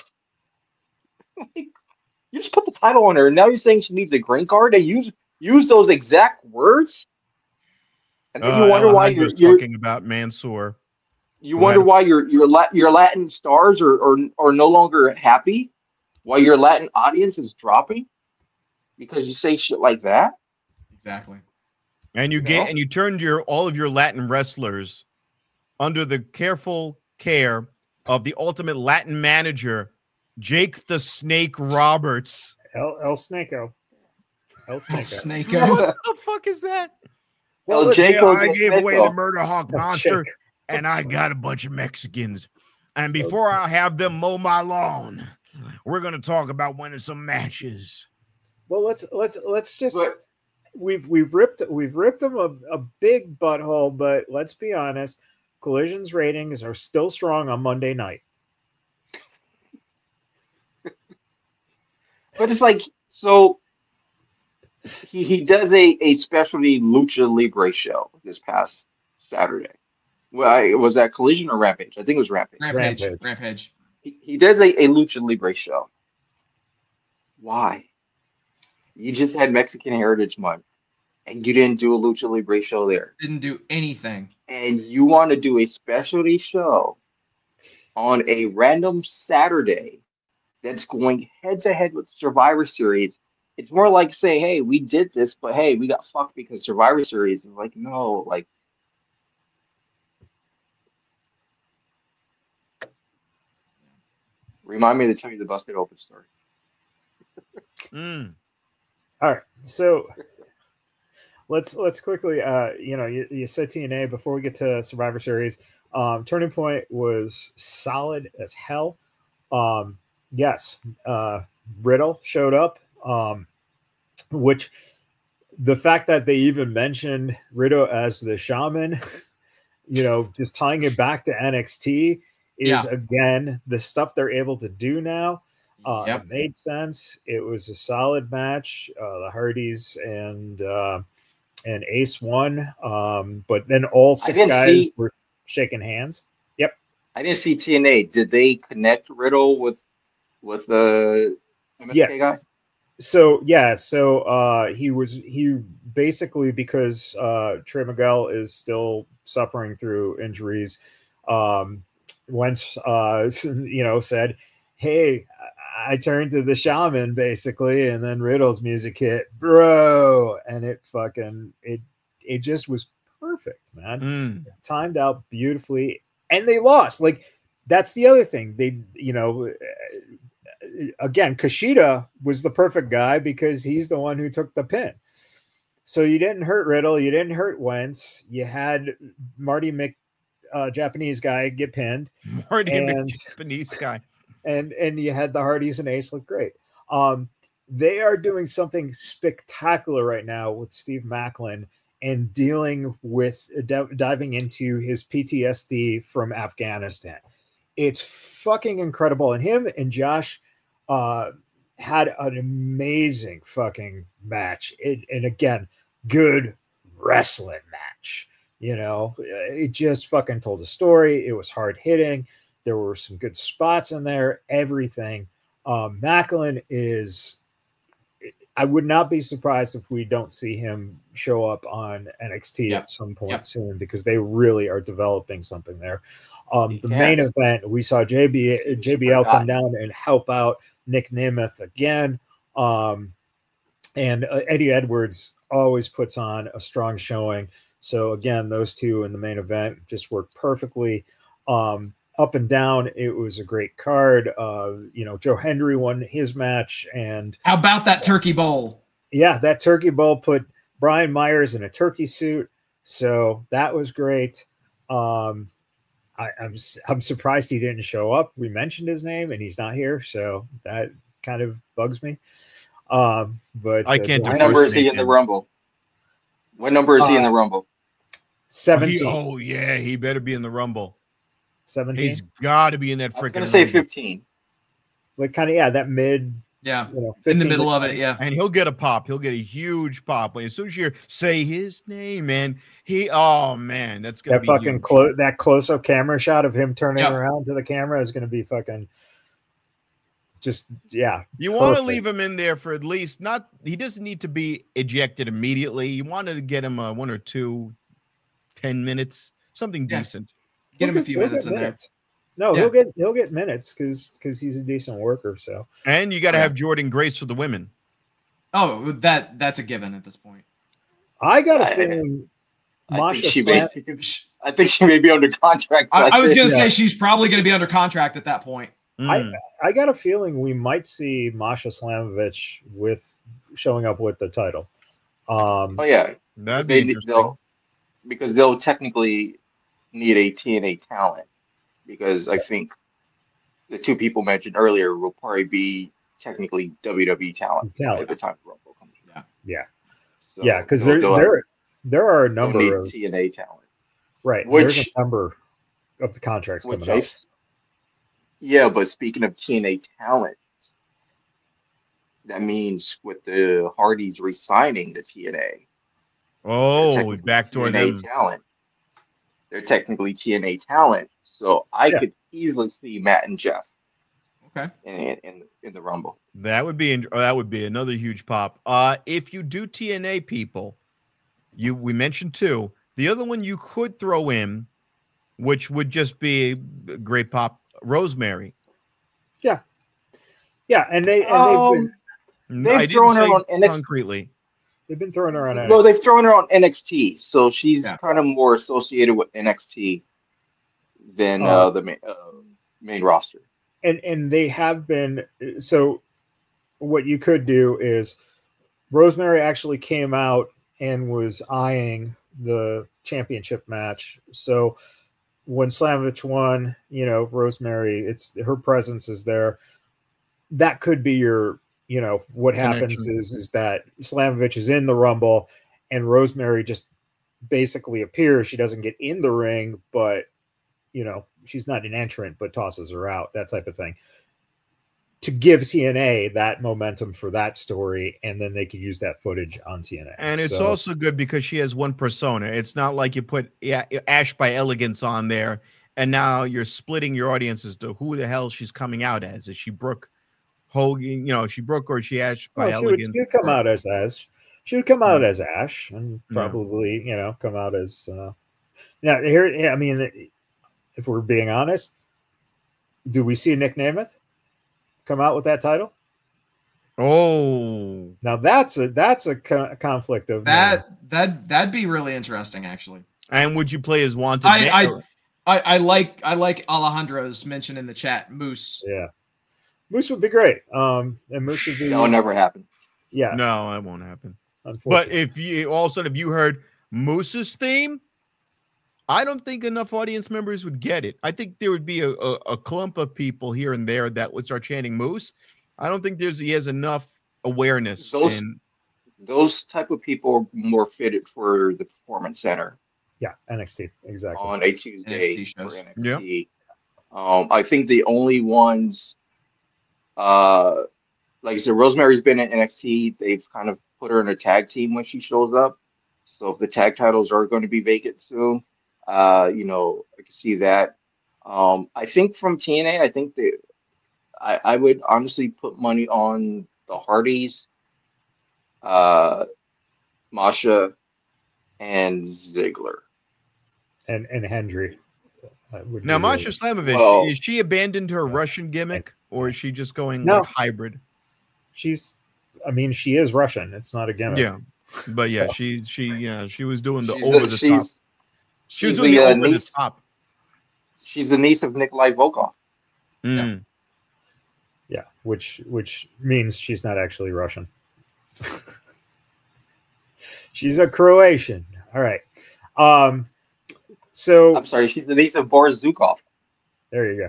You just put the title on her, and now you're saying she needs a green card? They use use those exact words, and then you Uh, wonder why you're, Alejandro's you're talking about Mansoor. you Who wonder had- why your your La- your Latin stars are, are are no longer happy, why your Latin audience is dropping because you say shit like that. Exactly. And you You get know? and you turned your all of your Latin wrestlers under the careful care of the ultimate Latin manager, Jake the Snake Roberts. El, El Snako. El Snako. Snake. What the fuck is that? Well, El let's- Jaco I del gave away Seco. the Murder Hawk El monster, Jake. and I got a bunch of Mexicans. And before I have them mow my lawn, we're gonna talk about winning some matches. Well, let's let's let's just But we've we've ripped we've ripped them a, a big butthole, but let's be honest, Collision's ratings are still strong on Monday night. but it's like so. He he does a a specialty lucha libre show this past Saturday. Well, I, was that Collision or Rampage? I think it was Rampage. Rampage. Rampage. Rampage. He, he does a, a lucha libre show. Why? You just had Mexican Heritage Month, and you didn't do a lucha libre show there, Didn't do anything. and you want to do a specialty show on a random Saturday that's going head to head with Survivor Series. It's more like saying, "Hey, we did this, but hey, we got fucked because Survivor Series." Is like, no, like. Remind me to tell you the busted open story. Mm. All right, so let's let's quickly, uh, you know, you, you said T N A before we get to Survivor Series. Um, Turning Point was solid as hell. Um, yes, uh, Riddle showed up, um, which the fact that they even mentioned Riddle as the shaman, you know, just tying it back to N X T is Yeah. again the stuff they're able to do now. Uh, Yep. It made sense. It was a solid match. Uh, the Hardys and uh, and Ace won, um, but then all six didn't guys see- were shaking hands. Yep. I didn't see T N A. Did they connect Riddle with with the M S K guy? Yes. So yeah, so uh, he was he basically because uh, Trey Miguel is still suffering through injuries. Um, Wentz, uh, you know, said, "Hey, I turned to the shaman basically," and then Riddle's music hit, bro, and it fucking it it just was perfect, man. Mm. Timed out beautifully, and they lost. Like that's the other thing. They, you know, again, Kushida was the perfect guy because he's the one who took the pin. So you didn't hurt Riddle, you didn't hurt Wentz. You had Marty Mc, uh, Japanese guy, get pinned, Marty and Japanese guy, and and you had the Hardys and Ace look great. Um, they are doing something spectacular right now with Steve Maclin and dealing with d- diving into his P T S D from Afghanistan. It's fucking incredible, and him and Josh uh, had an amazing fucking match. It, and again, good wrestling match. You know, it just fucking told a story. It was hard hitting. There were some good spots in there. Everything. Um, Macklin is. I would not be surprised if we don't see him show up on N X T Yep. at some point Yep. soon because they really are developing something there. Um, You the can't. main event, we saw J B J B L come down and help out Nick Nemeth again. Um, and uh, Eddie Edwards always puts on a strong showing. So again, those two in the main event just worked perfectly. Um, up and down, it was a great card. Uh, you know, Joe Hendry won his match, and How about that turkey bowl? yeah, that turkey bowl put Brian Myers in a turkey suit, so that was great. Um, I, I'm I'm surprised he didn't show up. We mentioned his name, and he's not here, so that kind of bugs me. Um, but I uh, can't do What Brian- number is he Name in the him. Rumble? What number is he in the Uh, Rumble? seventeen. Oh yeah, he better be in the Rumble. seventeen. He's got to be in that I was freaking gonna say Rumble. fifteen. Like kind of yeah, that mid, Yeah. you know, In the fifteen middle to of it, twenty. yeah. And he'll get a pop. He'll get a huge pop. As soon as you say his name, man, he oh man, that's gonna That be fucking huge. close, that close up camera shot of him turning Yep. around to the camera is going to be fucking. Just yeah, You want to perfect. leave him in there for at least not. He doesn't need to be ejected immediately. You want to get him a one or two, ten minutes, something Yeah. decent. Get He'll him a get- few he'll minutes get in there. minutes. No, Yeah. he'll get he'll get minutes because because he's a decent worker. So And you got to Yeah. have Jordan Grace for the women. Oh, that that's a given at this point. I got a I- feeling I Masha think she Slam- may. I think she may be under contract. I, like I was this. gonna Yeah. say she's probably gonna be under contract at that point. I- Mm. I got a feeling we might see Masha Slamovich with showing up with the title. Um, Oh yeah, That'd they be need- interesting. they'll because they'll technically need a T N A talent because I think the two people mentioned earlier will probably be technically W W E talent, Talent. by the time the Rumble comes around. yeah, So yeah, because they'll- there they'll- there there are a they'll number need of T N A talent. right. which- there's a number of the contracts which coming I up. f- Yeah, but speaking of T N A talent, that means with the Hardys re-signing the T N A, they're Oh, technically backdoor T N A them. talent. They're technically T N A talent, so I Yeah. could easily see Matt and Jeff Okay. in in, in the Rumble. That would be oh, that would be another huge pop. Uh, if you do T N A people, you we mentioned two. The other one you could throw in, which would just be a great pop, Rosemary. Yeah, and they and Um, they've been they've I didn't thrown her say on N X T. concretely. they've been throwing her on. No, N X T. they've thrown her on N X T, so she's Yeah. kind of more associated with N X T than Uh, uh, the main, uh, main roster. and and they have been. So what you could do is Rosemary actually came out and was eyeing the championship match. So when Slamovich won, you know, Rosemary, it's her presence is there. That could be your, you know, what happens Connection. is is that Slamovich is in the Rumble and Rosemary just basically appears. She doesn't get in the ring, but you know, she's not an entrant, but tosses her out, that type of thing. to give T N A that momentum for that story, and then they could use that footage on T N A. And it's So, also good because she has one persona. It's not like you put yeah, Ash by Elegance on there, and now you're splitting your audience as to who the hell she's coming out as. Is she Brooke Hogan? You know, is she Brooke or is she Ash by well, she would, Elegance? she would come or, out as Ash. She would come out Mm. as Ash, and Yeah. probably you know come out as. Uh, now here, I mean, if we're being honest, do we see Nick Nemeth come out with that title? Oh, Now that's a that's a co- conflict of That that that'd be really interesting, actually. and would you play as wanted? I man- I, or- I I like I like Alejandro's mention in the chat. Moose. yeah, Moose would be great. Um, and Moose would be That will never happen. yeah. no, that won't happen. But Unfortunately, if you all of a sudden if you heard Moose's theme, I don't think enough audience members would get it. I think there would be a, a, a clump of people here and there that would start chanting Moose. I don't think there's he has enough awareness. Those- in, Those type of people are more fitted for the Performance Center yeah, N X T exactly. on a Tuesday N X T for shows. N X T. Um, I think the only ones, uh, like I said, Rosemary's been in N X T. They've kind of put her in a tag team when she shows up. So if the tag titles are going to be vacant soon, uh, you know, I can see that. Um, I think from T N A, I think that I, I would honestly put money on the Hardys, uh, Masha, and Ziggler. and and Hendry. uh, would now, be Masha really- Slamovich, Well- is she abandoned her Yeah. Russian gimmick or is she just going No. like hybrid? she's. I mean, she is Russian. It's not a gimmick. Yeah. But yeah, So- she she yeah, she was doing the She's over the- the top. she's, She was she's doing the, the uh, over niece, the top. She's the niece of Nikolai Volkov. Mm. Yeah, which which means she's not actually Russian. She's a Croatian. All right. Um. So I'm sorry, she's the niece of Boris Zukov. there you go.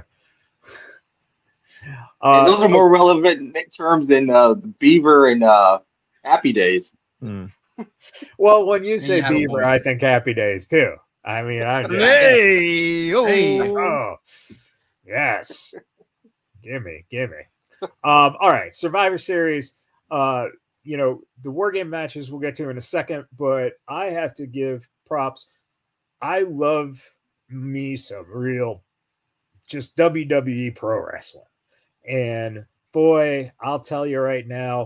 And Uh, those are more relevant terms than uh, Beaver and uh, Happy Days. Mm. well, when you say you have a Beaver, boy. I think Happy Days too. I mean, I'm just Hey, oh. Hey. oh, yes. Gimme, gimme. Um, all right, Survivor Series. Uh, you know, the War Game matches we'll get to in a second, but I have to give props. I love me some real just W W E pro wrestling. And boy, I'll tell you right now,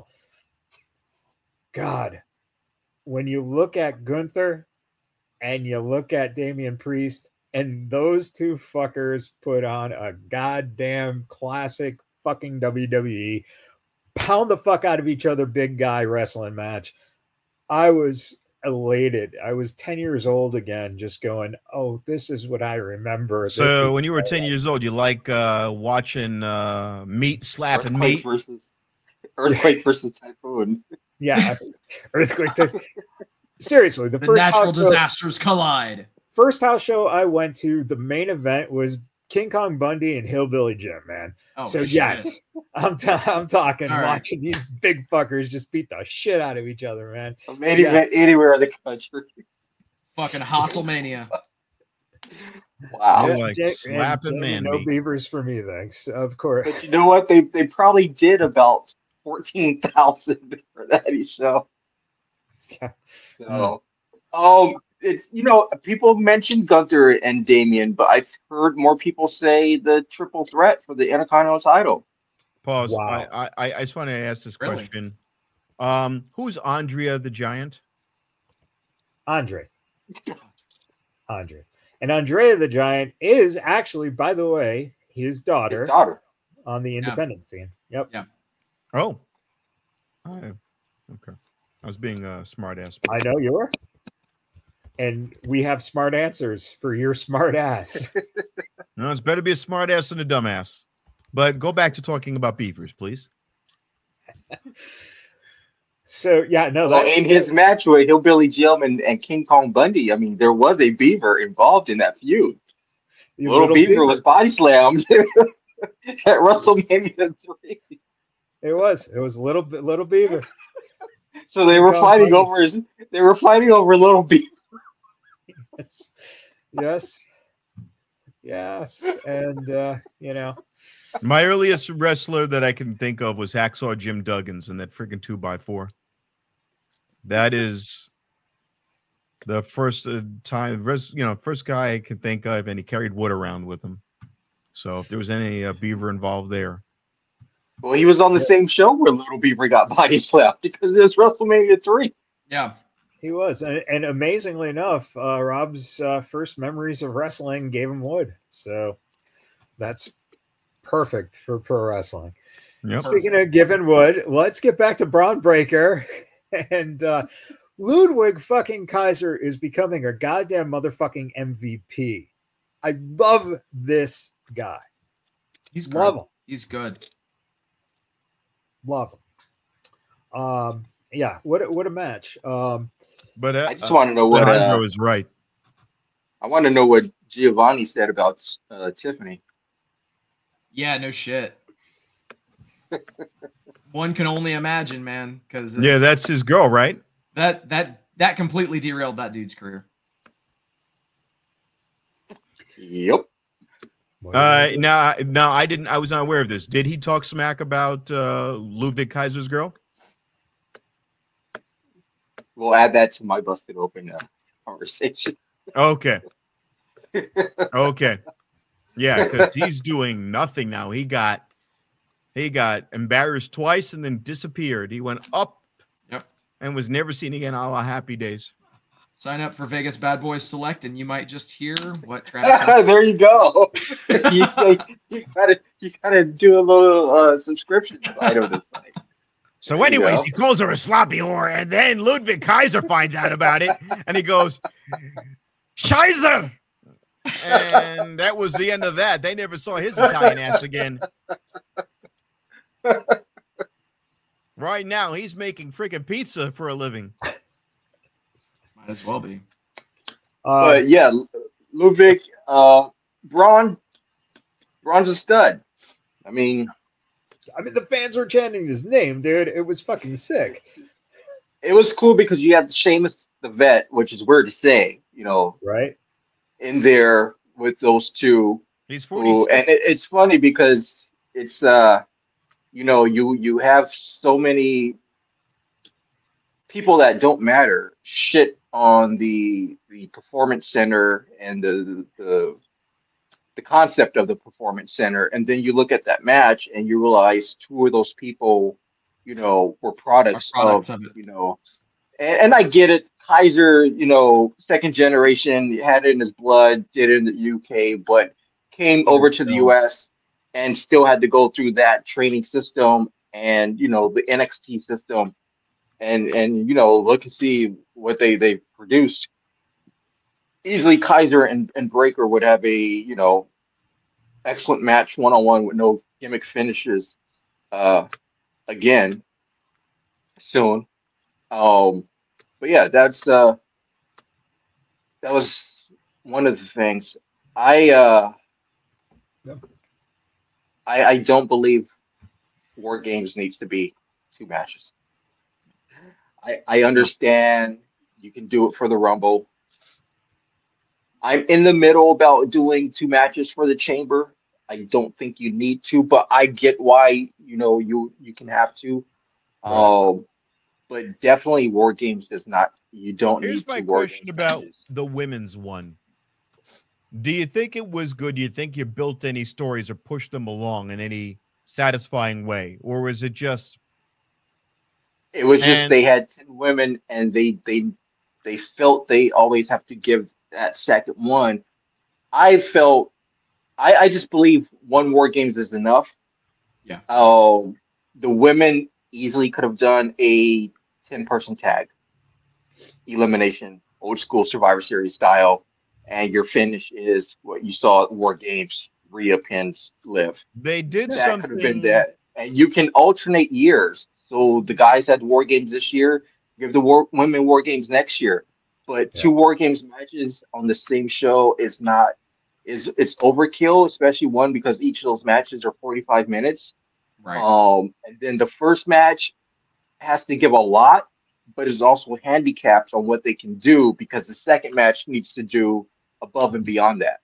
God, when you look at Gunther and you look at Damian Priest, and those two fuckers put on a goddamn classic fucking W W E pound the fuck out of each other big guy wrestling match. I was elated. I was ten years old again, just going, oh, this is what I remember. This So is- when you were ten years old, you like uh, watching uh, meat slapping Earthquake meat? versus Earthquake versus Typhoon. yeah, earthquake. To, seriously, the The first natural house show, disasters collide. first house show I went to, the main event was King Kong Bundy and Hillbilly Jim, man. Oh, so shit. yes, I'm t- I'm talking All right. watching these big fuckers just beat the shit out of each other, man. A main Yes. event anywhere in the country. Fucking Hostlemania. Wow. Yeah. like Jake- slapping and man No meat. beavers for me, thanks. Of course. But you know what? They they probably did about fourteen thousand for that show. Yeah. So, um, it's you know people mentioned Gunther and Damian, but I've heard more people say the triple threat for the Intercontinental title. Pause. Wow. I, I I just want to ask this Really? question. Um, who's Andrea the Giant? Andre. Andre. And Andrea the Giant is actually, by the way, his daughter His daughter. on the independent scene. Yep. Oh, I, okay. I was being a smart ass. I know you are. And we have smart answers for your smart ass. No, it's better be a smart ass than a dumbass. But go back to talking about beavers, please. So yeah, no, Well, that in his match with Hillbilly Jim and, and King Kong Bundy, I mean, there was a beaver involved in that feud. the Little, beaver, was body slammed at WrestleMania three. It was. It was little little beaver. So they were Kong fighting Bundy. over his. They were fighting over Little Beaver. Yes. Yes. Yes. And uh, you know, My earliest wrestler that I can think of was Hacksaw Jim Duggins in that freaking two by four. That is the first uh, time, you know, first guy I can think of, and he carried wood around with him. So if there was any uh, beaver involved there. Well, he was on the same show where Little Beaver got body slapped because it was WrestleMania three. Yeah. He was. And, and amazingly enough, uh, Rob's uh, first memories of wrestling gave him wood. So that's perfect for pro wrestling. Yep. Speaking of giving wood, let's get back to Braun Breaker. And uh, Ludwig fucking Kaiser is becoming a goddamn motherfucking M V P. I love this guy. He's good. Love him. He's good. Love him. Um, yeah, what what a match. Um, but uh, I just want to know what Alejandro uh, is right. I want to know what Giovanni said about uh, Tiffany. Yeah, no shit. One can only imagine, man. Because Yeah, that's his girl, right? that that that completely derailed that dude's career. Yep. Uh, now, now I didn't. I was not aware of this. Did he talk smack about uh, Ludwig Kaiser's girl? We'll add that to my busted open uh, conversation. Okay. Okay. Yeah, because he's doing nothing now. He got he got embarrassed twice and then disappeared. He went up Yep. and was never seen again, a la Happy Days. Sign up for Vegas Bad Boys Select, and you might just hear what Travis has. There you go. you, you gotta you gotta do a little uh, subscription side of this thing. So, There you anyways, go. he calls her a sloppy whore, and then Ludwig Kaiser finds out about it, and he goes, "Scheiße!" And that was the end of that. They never saw his Italian ass again. Right now, he's making freaking pizza for a living. Might as well be. uh, But yeah, Ludwig, uh, Braun, Braun's a stud. I mean, I mean, the fans were chanting his name, dude. It was fucking sick. it was cool because you had Sheamus the Vet, which is weird to say, you know, Right? in there with those two. He's Who, forty-six. and it, it's funny because it's uh, you know, you you have so many people that don't matter shit on the the performance center and the the the concept of the performance center, and then you look at that match and you realize two of those people, you know, were products, Are products of, of it. you know, and, and I get it. Kaiser, you know, second generation, had it in his blood, did it in the U K, but came But over it's to the still- U S and still had to go through that training system and, you know, the N X T system, and and you know, look and see what they they produced. Easily, Kaiser and, and Breaker would have a, you know, excellent match one on one with no gimmick finishes uh, again soon. Um, but yeah, that's uh, that was one of the things. I uh, Yep. I, I don't believe War Games needs to be two matches. I I understand you can do it for the Rumble. I'm in the middle about doing two matches for the Chamber. I don't think you need to, but I get why, you know, you you can have to. Right. Um, but definitely War Games does not. You don't Here's need my two War question Games about matches. the women's one. Do you think it was good? Do you think you built any stories or pushed them along in any satisfying way? Or was it just, It was just and- they had ten women and they they they felt they always have to give that second one. I felt I, I just believe one War Games is enough. Yeah. Um, the women easily could have done a ten person tag elimination, old school Survivor Series style, and your finish is what you saw at War Games. Rhea pins Liv. they did That could have been something that. And you can alternate years. So the guys had War Games this year, give the war, women War Games next year. But two War Games matches on the same show is not is it's overkill, especially one because each of those matches are forty-five minutes. Right. Um, and then the first match has to give a lot, but is also handicapped on what they can do because the second match needs to do above and beyond that. Yeah.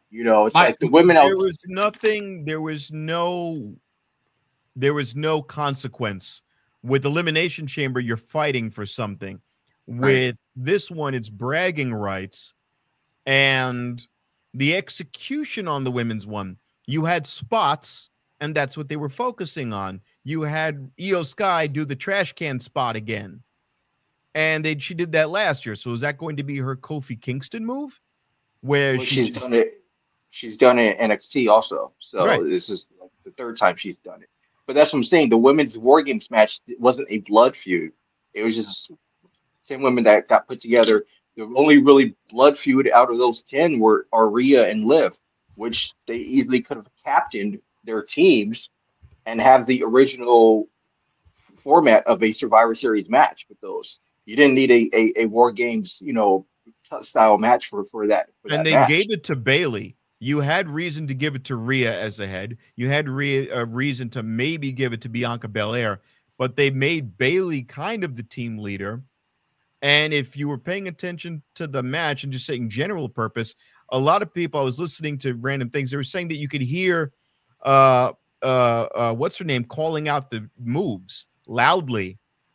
You know, it's My- like the women out. There was nothing. There was no. There was no consequence with Elimination Chamber. You're fighting for something. With this one, it's bragging rights, and the execution on the women's one. You had spots, and that's what they were focusing on. You had Io Sky do the trash can spot again, and they she did that last year. So is that going to be her Kofi Kingston move? Where Well, she, she's done it. She's done it in N X T also. So Right. this is like the third time she's done it. But that's what I'm saying. The women's War Games match wasn't a blood feud. It was just ten women that got put together. The only really blood feud out of those ten were are Rhea and Liv, which they easily could have captained their teams and have the original format of a Survivor Series match with those. You didn't need a a, a War Games, you know, style match for for that. For and that they match. gave it to Bailey. You had reason to give it to Rhea as a head. You had Rhea, a reason to maybe give it to Bianca Belair, but they made Bailey kind of the team leader. And if you were paying attention to the match and just saying general purpose, a lot of people, I was listening to random things. They were saying that you could hear, uh, uh, uh, what's her name, calling out the moves loudly.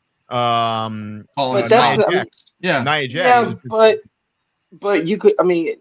Um, Calling But us that's out. not- I mean, Jax. Yeah. Nia Jax. Yeah, but but you could. I mean,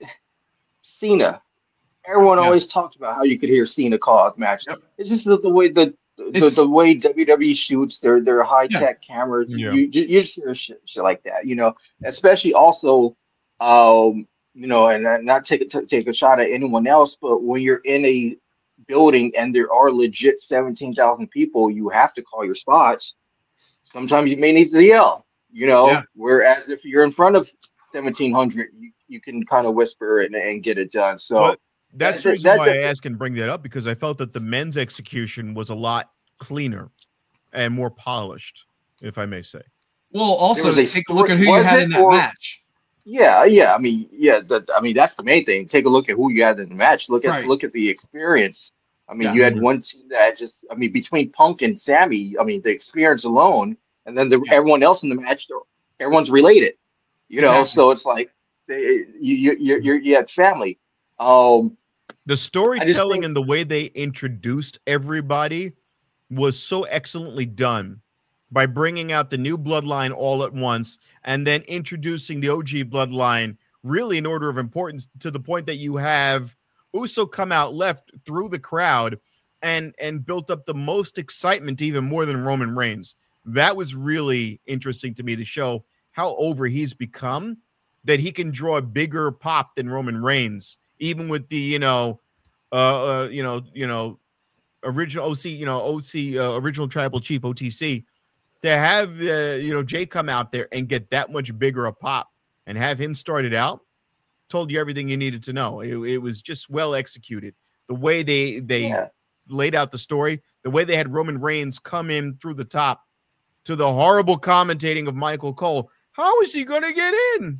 Cena. Everyone Yeah. always talked about how you could hear Cena call out match. Yep. It's just the, the way the the, It's- the way W W E shoots their their high tech cameras. Yeah. You, you you just hear shit, shit like that, you know. Especially also, um, you know, and uh, not take a take a shot at anyone else, but when you're in a building and there are legit seventeen thousand people, you have to call your spots. Sometimes you may need to yell, you know. Yeah. Whereas if you're in front of seventeen hundred, you, you can kind of whisper and, and get it done. So. But that's That- the reason that- why I that- ask and bring that up, because I felt that the men's execution was a lot cleaner and more polished, if I may say. Well, also There was a take a look at who you was had it, in that or- match. Yeah, yeah. I mean, yeah. The, I mean, that's the main thing. Take a look at who you had in the match. Look at Right. look at the experience. I mean, Yeah. you had one team that just. I mean, between Punk and Sammy. I mean, the experience alone, and then the, Yeah. everyone else in the match. Everyone's related. You know, Exactly. so it's like they, you you you you you had family. Um, The storytelling think- and the way they introduced everybody was so excellently done by bringing out the new bloodline all at once and then introducing the O G bloodline really in order of importance, to the point that you have Uso come out left through the crowd and and built up the most excitement, even more than Roman Reigns. That was really interesting to me to show how over he's become, that he can draw a bigger pop than Roman Reigns, even with the, you know, uh, uh you know, you know, original O C, you know, O C, uh, original tribal chief, O T C, to have, uh, you know, Jay come out there and get that much bigger a pop and have him started out, told you everything you needed to know. It, it was just well executed. The way they, they yeah. laid out the story, the way they had Roman Reigns come in through the top, to the horrible commentating of Michael Cole. How is he going to get in?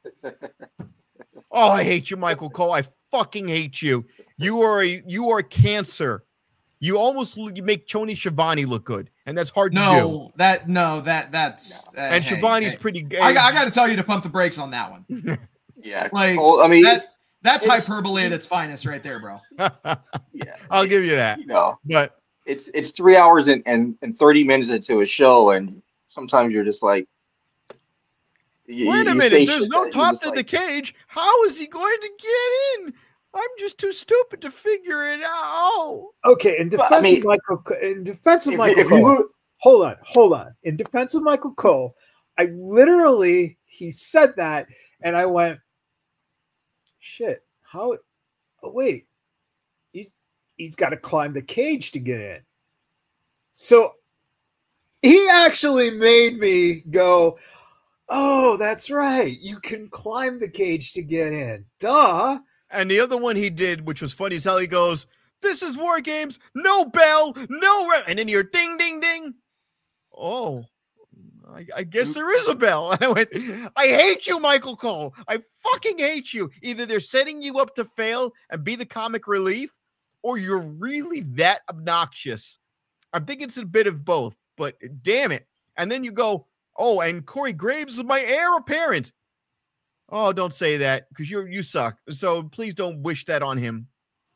Oh, I hate you, Michael Cole. I fucking hate you. You are a you are cancer. You almost you make Tony Schiavone look good, and that's hard to do. No, that no, that that's uh, And hey, Schiavone's hey. pretty good. I, I got to tell you to pump the brakes on that one. Yeah. Like, Well, I mean, That's that's It's- hyperbole at its finest, right there, bro. yeah. I'll give you that. You know, But it's it's three hours and, and, and thirty minutes into a show, and sometimes you're just like, you, wait a you say minute, there's shit no that you're top just to the like, cage. How is he going to get in? I'm just too stupid to figure it out. Okay, in Well, defense I mean- of Michael, in defense of if, Michael if Cole, you hold on, hold on. In defense of Michael Cole, I literally he said that, and I went, "Shit, how? Oh wait, he he's got to climb the cage to get in." So he actually made me go, "Oh, that's right. You can climb the cage to get in." Duh. And the other one he did, which was funny, is how he goes, "This is War Games, no bell, no re-, and then you're ding, ding, ding. Oh, I, I guess there is a bell." And I went, I hate you, Michael Cole. I fucking hate you. Either they're setting you up to fail and be the comic relief, or you're really that obnoxious. I think it's a bit of both, but damn it. And then you go, oh, and Corey Graves is my heir apparent. Oh, don't say that because you're you suck. So please don't wish that on him.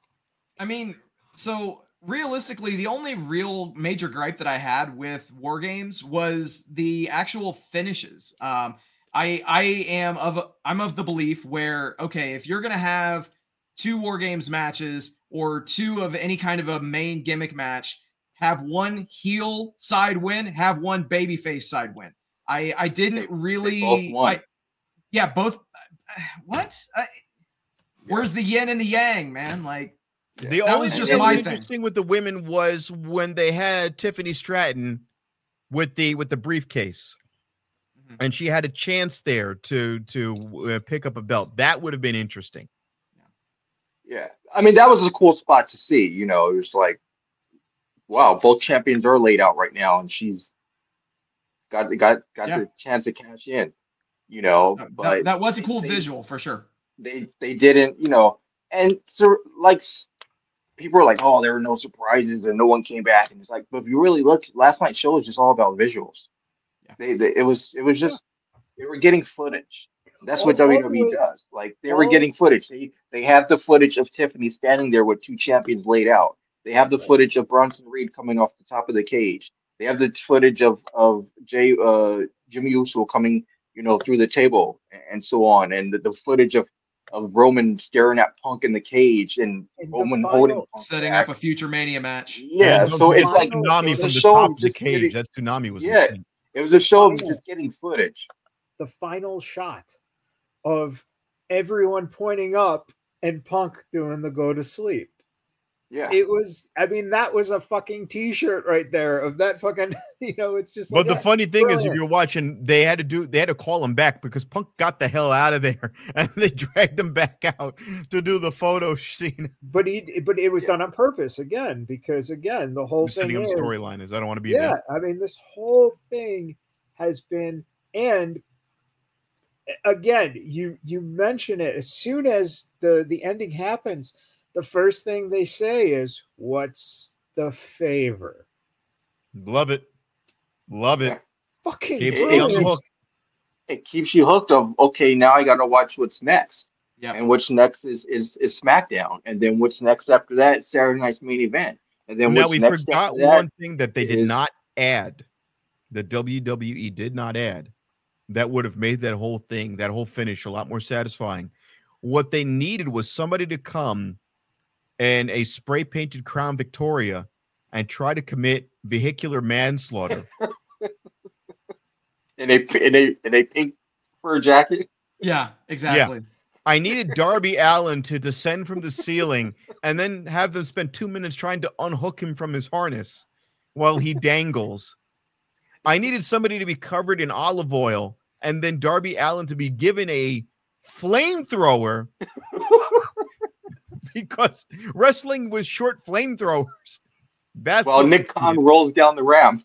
I mean, so realistically, the only real major gripe that I had with War Games was the actual finishes. Um, I I am of I'm of the belief where okay, if you're gonna have two War Games matches or two of any kind of a main gimmick match, have one heel side win, have one babyface side win. I I didn't They- really they both won. I, yeah, both. What? I, where's the yin and the yang, man? Like. The That only was thing just that my was thing. interesting with the women was when they had Tiffany Stratton with the with the briefcase, Mhm. and she had a chance there to to uh, pick up a belt. That would have been interesting. Yeah, I mean that was a cool spot to see. You know, it was like, wow, both champions are laid out right now, and she's got got got Yeah. the chance to cash in. You know, That, but that was a they- cool they, visual for sure. They they didn't, you know, and so like s- people are like, oh, there were no surprises and no one came back, and it's like, but if you really look, last night's show was just all about visuals. Yeah. They, they it was it was just they were getting footage. That's what All- all the W W E way- does. Like they were all- getting footage. They they have the footage of Tiffany standing there with two champions laid out. They have the footage of Bronson Reed coming off the top of the cage. They have the footage of of Jay uh Jimmy Uso coming, you know, through the table and, and so on, and the, the footage of of Roman staring at Punk in the cage and And the Roman final- holding Punk Setting back. up a future Mania match. Yeah, And don't so forget it's like Tsunami it was a from the show top of of the just cage. getting- That Tsunami was Yeah. insane. It was a show of Final. just getting footage. the final shot of everyone pointing up and Punk doing the go to sleep. Yeah. It was, I mean, that was a fucking t-shirt right there of that fucking, you know, it's just But like the that. funny thing is, if brilliant. you're watching, they had to do, they had to call him back because Punk got the hell out of there, and they dragged him back out to do the photo scene. But he, but it was done on purpose again, because again, the whole I'm setting thing up is, storyline is I don't want to be yeah, there. I mean, this whole thing has been, and again, you you mention it as soon as the the ending happens, the first thing they say is, "What's the favor?" Love it, love it. Fucking Keeps It- me on the brilliant. hook. It keeps you hooked of okay, now I gotta watch what's next. Yep. And what's next is is is SmackDown. And then what's next after that is Saturday night's main event. And then Now what's we next forgot after that one thing that they did is- not add. The W W E did not add. That would have made that whole thing, that whole finish, a lot more satisfying. What they needed was somebody to come and a spray painted Crown Victoria and try to commit vehicular manslaughter. and they and they and they pink fur jacket. Yeah, exactly. I needed Darby Allin to descend from the ceiling and then have them spend two minutes trying to unhook him from his harness while he dangles. I needed somebody to be covered in olive oil and then Darby Allin to be given a flamethrower because wrestling was short flamethrowers. That's While what Nick we Khan rolls down the ramp.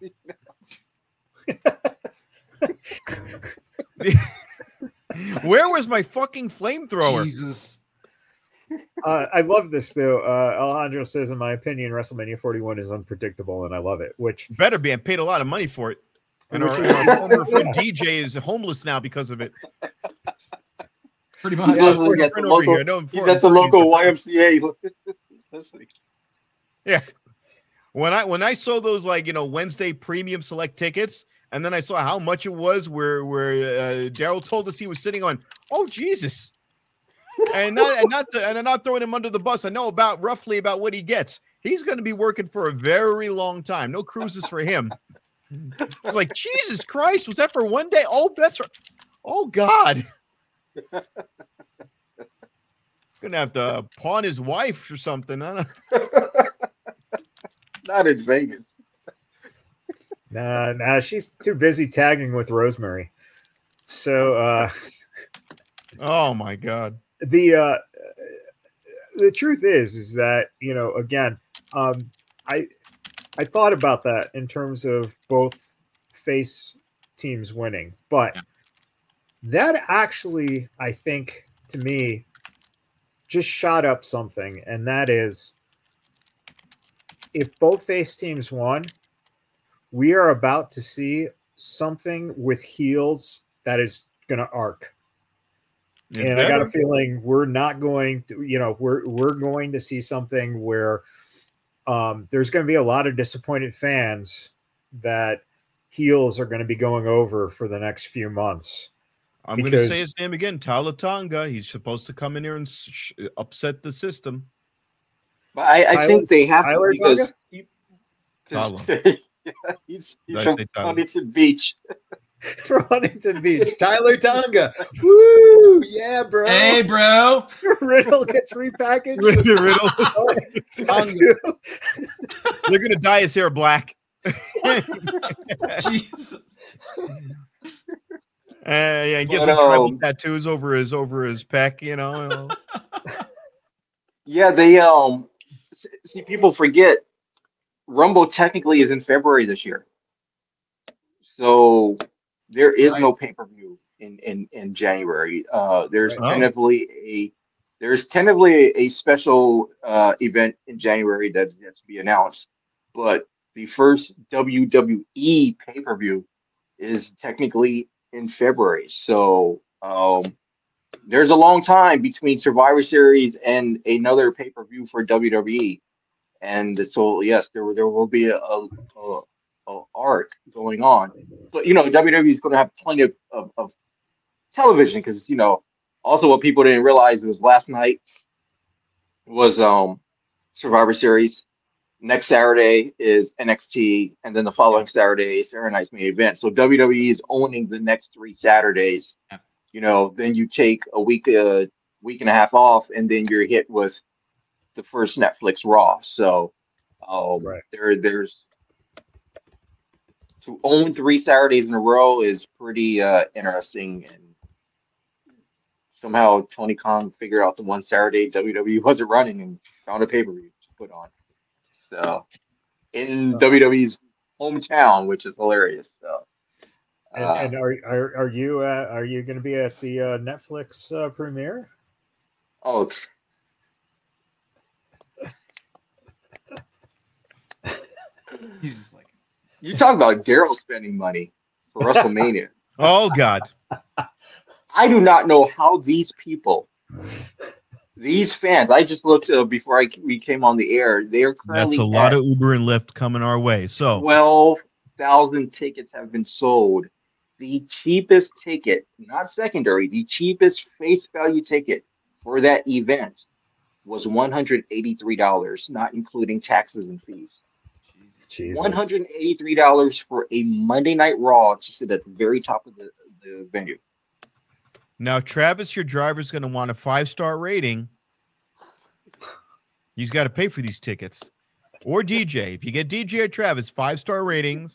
needed. Where was my fucking flamethrower? Jesus. Uh, I love this though. Uh, Alejandro says, in my opinion, WrestleMania forty-one is unpredictable, and I love it. Which Better be. I paid a lot of money for it. And Which our, is- and our former friend D J is homeless now because of it. Pretty He's much. Yeah, listening at the Friend over local, here. No, he's foreign at the friend. local Y M C A listening. When I when I saw those like you know Wednesday premium select tickets, and then I saw how much it was, where where uh, Daryl told us he was sitting on. Oh Jesus! And not and not to, and I'm not throwing him under the bus. I know about roughly about what he gets. He's going to be working for a very long time. No cruises for him. It's like Jesus Christ. Was that for one day? Oh, that's right. Oh God. Gonna have to pawn his wife or something. I don't Not in Vegas. nah, nah, she's too busy tagging with Rosemary. So uh, Oh my God. the uh, the truth is, is that you know, again, um, I I thought about that in terms of both face teams winning, but Yeah. that actually, I think, to me, just shot up something, and that is, if both face teams won, we are about to see something with heels that is going to arc. It and I got a better. feeling we're not going to, you know, we're we're going to see something where um, there's going to be a lot of disappointed fans that heels are going to be going over for the next few months. I'm going to say his name again, Talo Tonga. He's supposed to come in here and sh- upset the system. But I, I Tyler- think they have Tyler to because Tonga? he, Talo. yeah, he's, Did he's I from say Tyler? Huntington Beach. For Huntington Beach, Tyler Tonga. Woo! Yeah, bro. Hey, bro. Riddle gets repackaged. Riddle. Tattoo. They're going to dye his hair black. Jesus. Uh, yeah, and get But, some tribal um, tattoos over his over his pec, you know. Yeah, they um s- see people forget Rumble technically is in February this year. So there is Right. no pay-per-view in, in, in January. Uh there's Right. tentatively a there's tentatively a special uh event in January that's yet to be announced. But the first W W E pay-per-view is technically in February. So um there's a long time between Survivor Series and another pay-per-view for W W E. And so yes, there will there will be a, a, a, a arc going on, but you know W W E is going to have plenty of, of, of television because you know also what people didn't realize was last night was um Survivor Series. Next Saturday is N X T, and then the following Saturday is Saturday Night's main event. So W W E is owning the next three Saturdays. Yeah. You know, then you take a week, a week and a half off, and then you're hit with the first Netflix Raw. So um, Right. there, there's to own three Saturdays in a row is pretty uh, interesting. And somehow Tony Khan figured out the one Saturday W W E wasn't running and found a pay per view to put on. So in W W E's hometown, which is hilarious. So. And, Uh, and are, are are you uh, are you going to be at the uh, Netflix uh, premiere? oh, He's just like, you talk about Daryl spending money for WrestleMania. Oh God. I do not know how these people, these fans. I just looked uh, before I we came on the air. They are currently That's a lot at of Uber and Lyft coming our way. So twelve thousand tickets have been sold. The cheapest ticket, not secondary, the cheapest face value ticket for that event was one hundred eighty-three dollars, not including taxes and fees. Jesus. one hundred eighty-three dollars for a Monday Night Raw to sit at the very top of the, the venue. now, Travis, your driver's going to want a five-star rating. He's got to pay for these tickets. Or D J. If you get D J or Travis, five-star ratings.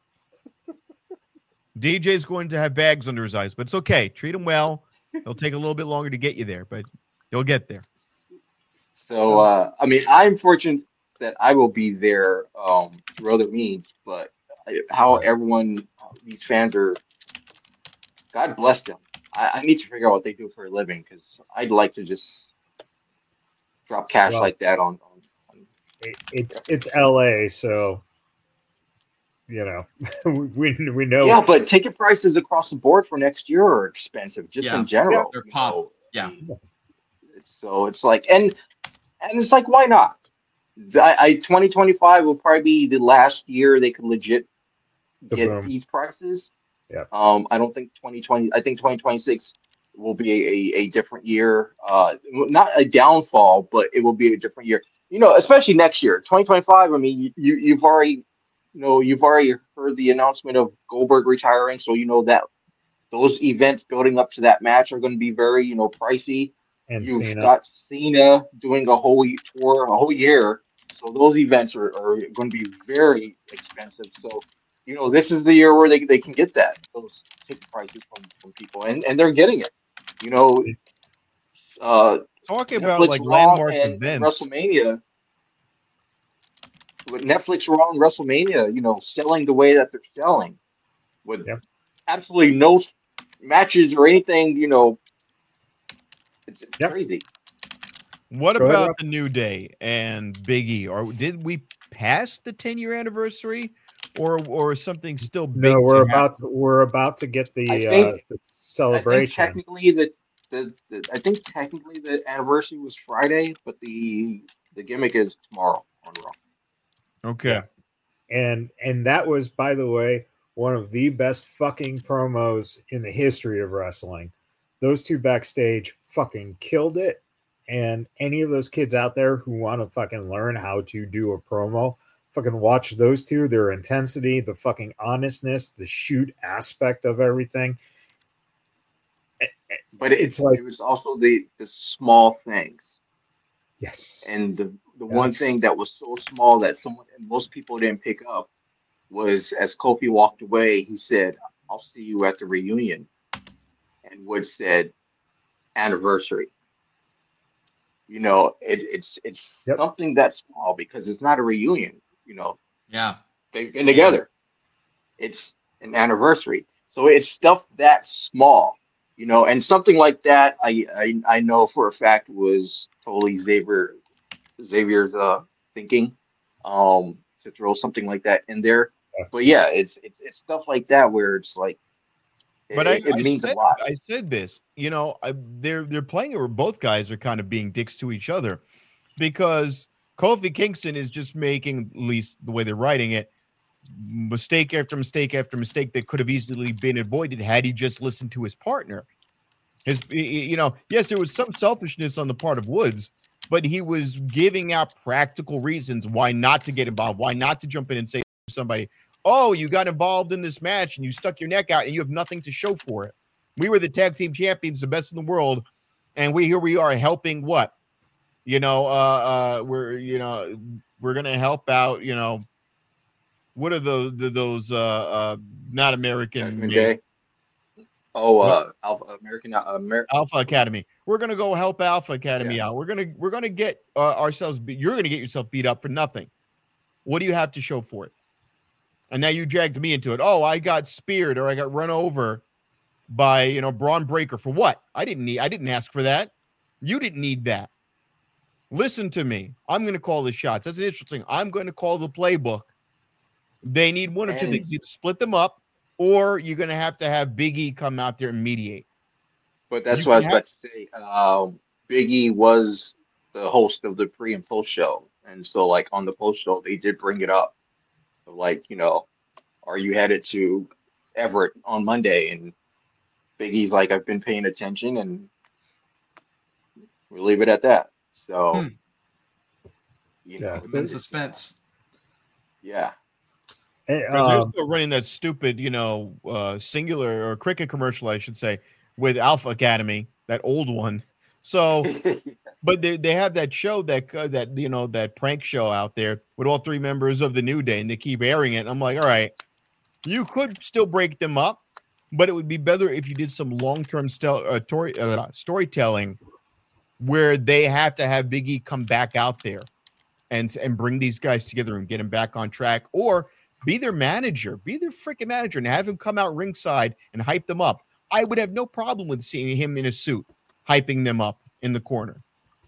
D J's going to have bags under his eyes, but it's okay. Treat him well. It'll take a little bit longer to get you there, but you'll get there. So, uh, I mean, I'm fortunate that I will be there um, through other means, but how everyone, these fans are, God bless them. I, I need to figure out what they do for a living because I'd like to just drop cash Well, like that on. on, on It, it's it's L A, so you know we we know. Yeah, but ticket prices across the board for next year are expensive, just Yeah. in general. They're you pop. know. Yeah. It's, so it's like, and and it's like, why not? I, I twenty twenty-five will probably be the last year they could legit The get boom. these prices. Yeah. Um, I don't think twenty twenty. I think twenty twenty-six will be a, a, a different year. Uh, not a downfall, but it will be a different year. You know, especially next year, twenty twenty-five. I mean, you you've already, you know, you've already heard the announcement of Goldberg retiring, so you know that those events building up to that match are going to be very, you know, pricey. And You've Cena. got Cena doing a whole tour, a whole year. So those events are, are going to be very expensive. So, you know, this is the year where they, they can get that, those ticket prices from, from people. And, and they're getting it. You know, uh, Talking Netflix about like Raw landmark and, and events. WrestleMania. With Netflix Raw and WrestleMania, you know, selling the way that they're selling with Yep. absolutely no matches or anything, you know, it's, it's Yep. crazy. What Go ahead, about Rob. the New Day and Big E? Or did we pass the ten year anniversary, or or is something still big? No, we're to about happen? to, we're about to get the, I uh, think- the I think celebration. technically the the, the I think technically the anniversary was Friday, but the the gimmick is tomorrow on Raw. Okay. Yeah. And and that was, by the way, one of the best fucking promos in the history of wrestling. Those two backstage fucking killed it. And any of those kids out there who want to fucking learn how to do a promo, fucking watch those two. Their intensity, the fucking honestness, the shoot aspect of everything. But it, it's like it was also the the small things. Yes. And the the Yes. one thing that was so small that someone most people didn't pick up was as Kofi walked away, he said, "I'll see you at the reunion." And Woods said, "Anniversary." You know, it, it's it's Yep. something that small because it's not a reunion. You know, Yeah. they've been together. It's an anniversary, so it's stuff that small. You know, and something like that, I I, I know for a fact was totally Xavier Xavier's uh, thinking, um, to throw something like that in there. But yeah, it's it's, it's stuff like that where it's like, it, But I, it I means said, a lot. I said this, you know, I, they're they're playing it where both guys are kind of being dicks to each other, because Kofi Kingston is just making, at least the way they're writing it, mistake after mistake after mistake that could have easily been avoided had he just listened to his partner. His, you know, yes, there was some selfishness on the part of Woods, but he was giving out practical reasons why not to get involved, why not to jump in and say to somebody, "Oh, you got involved in this match and you stuck your neck out and you have nothing to show for it. We were the tag team champions, the best in the world, and we here we are helping what? You know, uh, uh, we're you know we're gonna help out. You know, what are those the, those uh, uh, not American Judgment made- Day. Oh, uh, Alpha American uh, Amer- Alpha Academy. We're gonna go help Alpha Academy yeah. out. We're gonna we're gonna get uh, ourselves. Be- you're gonna get yourself beat up for nothing. What do you have to show for it? And now you dragged me into it. Oh, I got speared or I got run over by, you know, Braun Breaker. For what? I didn't need. I didn't ask for that. You didn't need that. Listen to me. I'm going to call the shots. That's interesting. I'm going to call the playbook. They need one or two And- things. Either split them up, or you're going to have to have Big E come out there and mediate. But that's You what I was can about to say. Um, Big E was the host of the pre and post show, and so like on the post show, they did bring it up. Like, you know, are you headed to Everett on Monday? And Big E's like, I've been paying attention, and we'll leave it at that. So, Hmm. you Yeah. know, In suspense. yeah. And, Because they're um, still running that stupid, you know, uh, singular or cricket commercial, I should say, with Alpha Academy, that old one. So, but they, they have that show that uh, that you know that prank show out there with all three members of the New Day, and they keep airing it. And I'm like, all right, you could still break them up, but it would be better if you did some long term stel- uh, tori- uh, storytelling where they have to have Big E come back out there and and bring these guys together and get them back on track, or be their manager, be their freaking manager, and have him come out ringside and hype them up. I would have no problem with seeing him in a suit, hyping them up in the corner.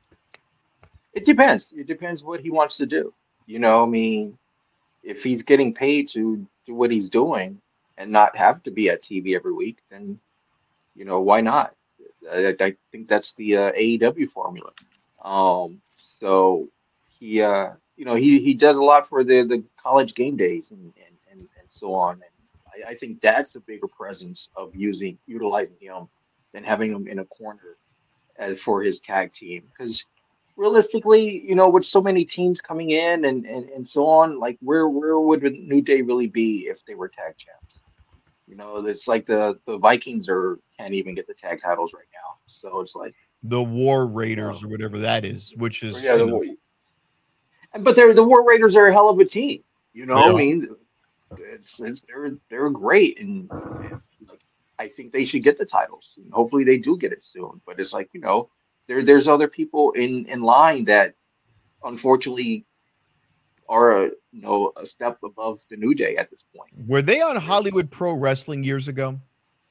It depends. It depends what he wants to do. You know, I mean, if he's getting paid to do what he's doing and not have to be at T V every week, then, you know, why not? I, I think that's the uh, A E W formula. Um, so he, uh, you know, he, he does a lot for the, the college game days and, and, and, and so on. And I, I think that's a bigger presence of using utilizing him than having him in a corner as for his tag team. Because realistically, you know, with so many teams coming in and, and, and so on, like where where would New Day really be if they were tag champs? You know, it's like the, the Vikings are can't even get the tag titles right now. So it's like The War Raiders or whatever that is, which is yeah, you the, know, War- and but they're the War Raiders are a hell of a team. You know, They I are. mean, it's, it's they're they're great, and, and like, I think they should get the titles. And hopefully, they do get it soon. But it's like, you know, there there's other people in in line that unfortunately are a, you know a step above the New Day at this point. were they on Hollywood Pro Wrestling years ago?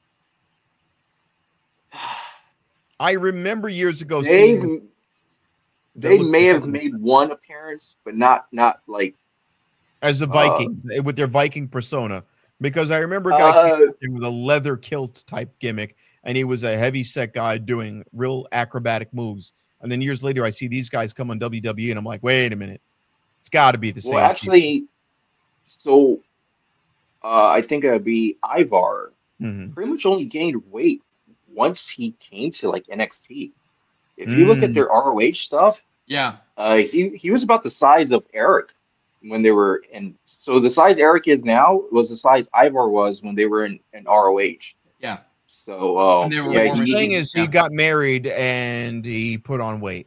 I remember years ago They seeing them- they looked may have different made one appearance, but not not like as the uh, Vikings with their Viking persona, because I remember a guy uh, came with a leather kilt type gimmick, and he was a heavy set guy doing real acrobatic moves. And then years later, I see these guys come on W W E, and I'm like, wait a minute, it's got to be the same. Well, actually, so uh, I think it'd be Ivar. Mm-hmm. Pretty much only gained weight once he came to like N X T. If you mm. look at their R O H stuff, yeah, uh, he he was about the size of Eric when they were in. So the size Eric is now was the size Ivar was when they were in, in R O H. Yeah. So uh, and they were yeah, the he, thing is, yeah. he got married and he put on weight.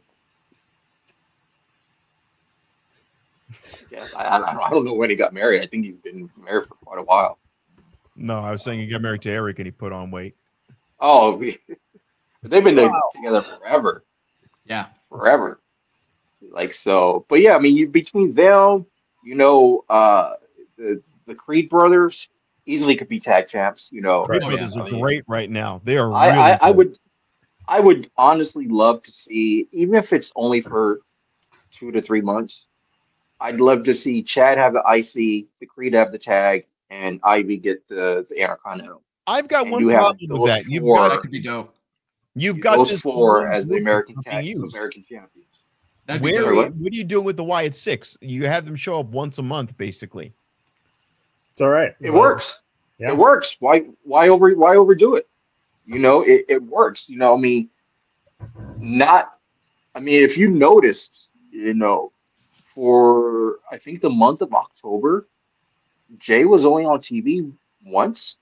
Yes, I, I don't know when he got married. I think he's been married for quite a while. No, I was saying he got married to Eric and he put on weight. Oh, they've been wow. together forever. Yeah, forever. Like so, but yeah, I mean, you, between them, you know, uh, the the Creed brothers easily could be tag champs. You know, Creed oh, brothers yeah. are I mean, great right now. They are. I, really I, I good. would, I would honestly love to see, even if it's only for two to three months. I'd love to see Chad have the I C, the Creed have the tag, and Ivy get the the Intercontinental. I've got and one problem with that. Four, You've got that could be dope. You've got those this four as the American tag, used. American champions. That'd be Where? dope. What do you do with the Wyatt Six? You have them show up once a month, basically. It's all right. It well, works. Yeah. It works. Why? Why over? Why overdo it? You know, it, it works. You know, I mean, not. I mean, if you noticed, you know. For I think the month of October, Jay was only on T V once,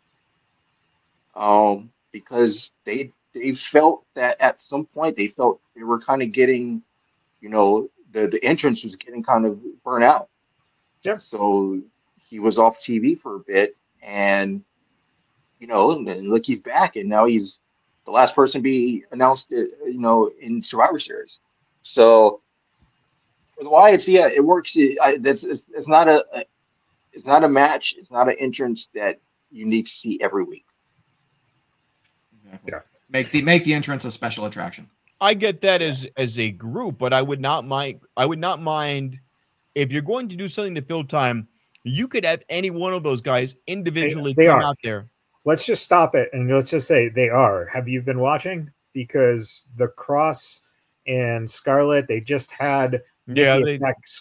um, because they they felt that at some point they felt they were kind of getting, you know, the the entrance was getting kind of burnt out. Yeah. So he was off T V for a bit, and you know, and then look, he's back, and now he's the last person to be announced, you know, in Survivor Series. So. For the Wyatts, yeah, it works. It, I, that's it's, it's not a, a, it's not a match. It's not an entrance that you need to see every week. Exactly. Yeah. Make the make the entrance a special attraction. I get that as as a group, but I would not mind. I would not mind if you're going to do something to fill time. You could have any one of those guys individually they, they come are. out there. Let's just stop it and let's just say they are. Have you been watching? Because the Cross and Scarlett, they just had. Yeah, they,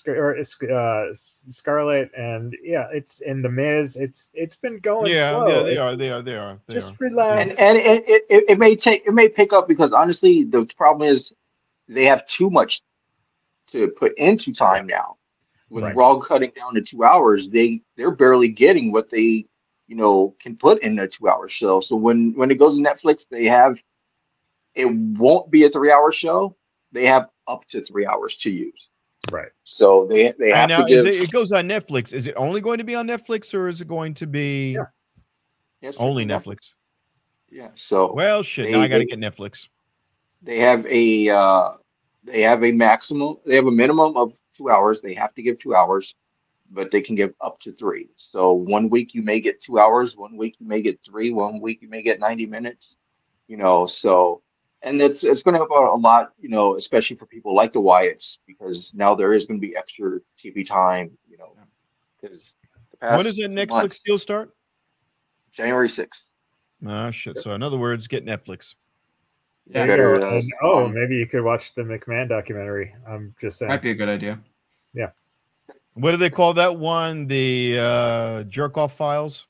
uh, Scarlett and yeah, it's in the Miz. It's it's been going. Yeah, slow. yeah, they it's, are. They are. They are. They just are. relax. And, and it, it, it, it may take it may pick up because honestly, the problem is they have too much to put into time now. With right. Raw cutting down to two hours, they they're barely getting what they you know can put in a two hour show. So when when it goes to Netflix, they have it won't be a three hour show. They have up to three hours to use. Right. So they they have now, to give. Is it, it goes on Netflix. Is it only going to be on Netflix, or is it going to be yeah. yes, only Netflix? Netflix? Yeah. So well, shit. They, now I got to they, get Netflix. They have a uh, they have a maximum. They have a minimum of two hours. They have to give two hours, but they can give up to three. So one week you may get two hours. One week you may get three. One week you may get ninety minutes. You know. So. And it's it's going to help out a lot, you know, especially for people like the Wyatts, because now there is going to be extra T V time, you know. Because when does that Netflix months, deal start? January sixth. Ah, shit. So in other words, get Netflix. Yeah. Better, uh, and, oh, maybe you could watch the McMahon documentary. I'm just saying. Might be a good idea. Yeah. What do they call that one? The uh, jerk off files.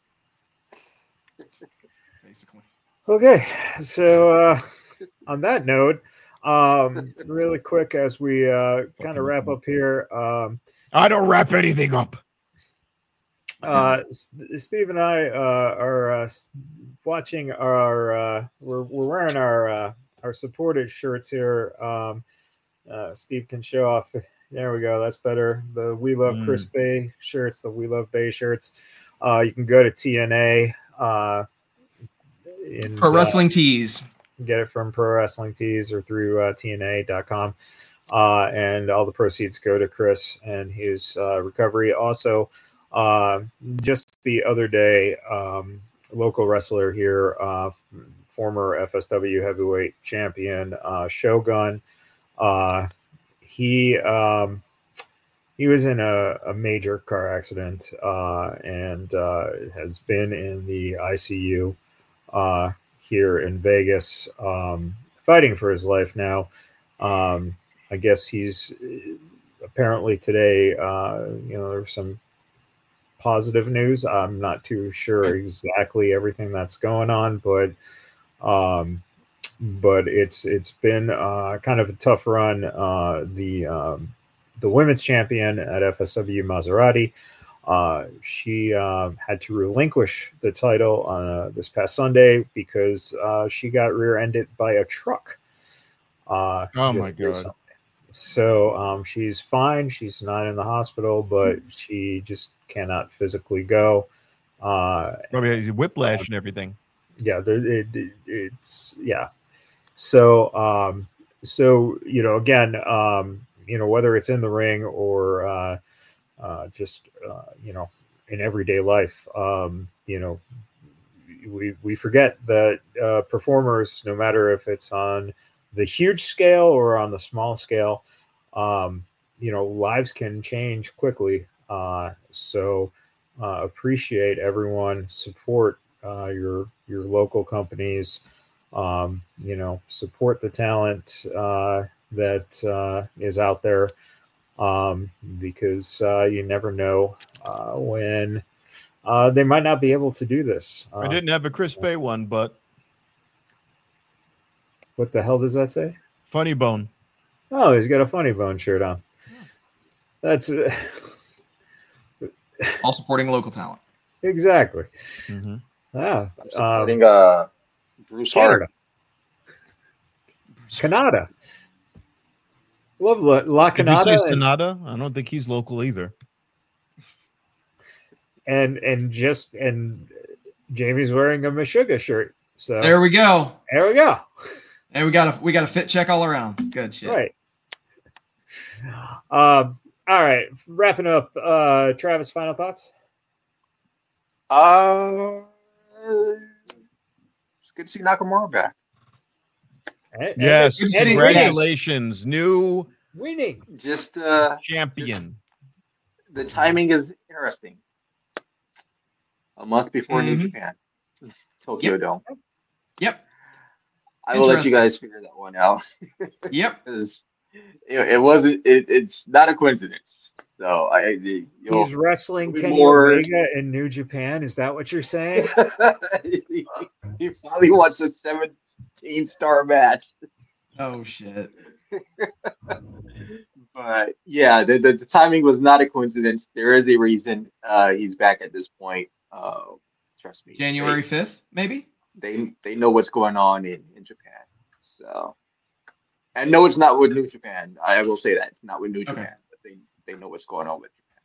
Basically. Okay, so. Uh, On that note, um, really quick as we uh, kind of wrap up here. Um, I don't wrap anything up. Uh, Steve and I uh, are uh, watching our. Uh, we're we're wearing our uh, our supported shirts here. Um, uh, Steve can show off. There we go. That's better. The We Love mm. Chris Bay shirts. The We Love Bay shirts. Uh, you can go to T N A. Uh, in Pro Wrestling uh, Tees. Get it from Pro Wrestling Tees or through uh, T N A dot com. Uh, and all the proceeds go to Chris and his uh, recovery. Also, uh, just the other day, um, local wrestler here, uh, former F S W heavyweight champion, uh, Shogun, uh, he um, he was in a, a major car accident uh, and uh, has been in the I C U. Uh, here in Vegas, um, fighting for his life now. Um, I guess he's apparently today, uh, you know, there's some positive news. I'm not too sure exactly everything that's going on, but um, but it's it's been uh, kind of a tough run. Uh, the um, the women's champion at F S W, Maserati, uh, she uh, had to relinquish the title uh, this past Sunday because uh, she got rear-ended by a truck. Uh, oh my god! Recently. So um, she's fine. She's not in the hospital, but she just cannot physically go. Uh, Probably has whiplash um, and everything. Yeah, there, it, it, it's yeah. So um, so you know, again, um, you know, whether it's in the ring or uh, uh, just uh, you know, in everyday life, um, you know, we we forget that uh, performers, no matter if it's on the huge scale or on the small scale, um, you know, lives can change quickly. Uh, so uh, appreciate everyone, support uh, your your local companies, um, you know, support the talent uh, that uh, is out there, um, because uh, you never know uh, when uh, they might not be able to do this. Uh, I didn't have a Chris Bay one, but what the hell does that say? Funny Bone. Oh, he's got a Funny Bone shirt on. That's uh, All supporting local talent. exactly. Mm-hmm. Yeah, I'm supporting um, uh, Bruce Canada, Hart. Canada. Love La, La Did you say Canada, and, Sonata? I don't think he's local either. and and just and Jamie's wearing a Meshuggah shirt. So There we go. there we go. And we got a we got a fit check all around. Good shit. Right. Um. All right. Wrapping up. Uh, Travis, final thoughts. Uh, it's good to see Nakamura back. And- and Yes, it's- good to and see- winning. congratulations, new Winning. Just uh, champion. the timing is interesting. A month before New Mhm. Japan, Tokyo Yep. Dome. Yep. I will let you Interesting. guys figure that one out. Yep. Because it, it wasn't. It, it's not a coincidence. So I, you'll, He's wrestling be Kenny more- Omega in New Japan. Is that what you're saying? he, he finally wants a seventeen star match. Oh shit. But yeah, the, the, the timing was not a coincidence. There is a reason uh, he's back at this point. Uh, trust me. January fifth, maybe? They, they they know what's going on in, in Japan. So, and no, it's not with New Japan. I will say that it's not with New Okay. Japan, but they they know what's going on with Japan.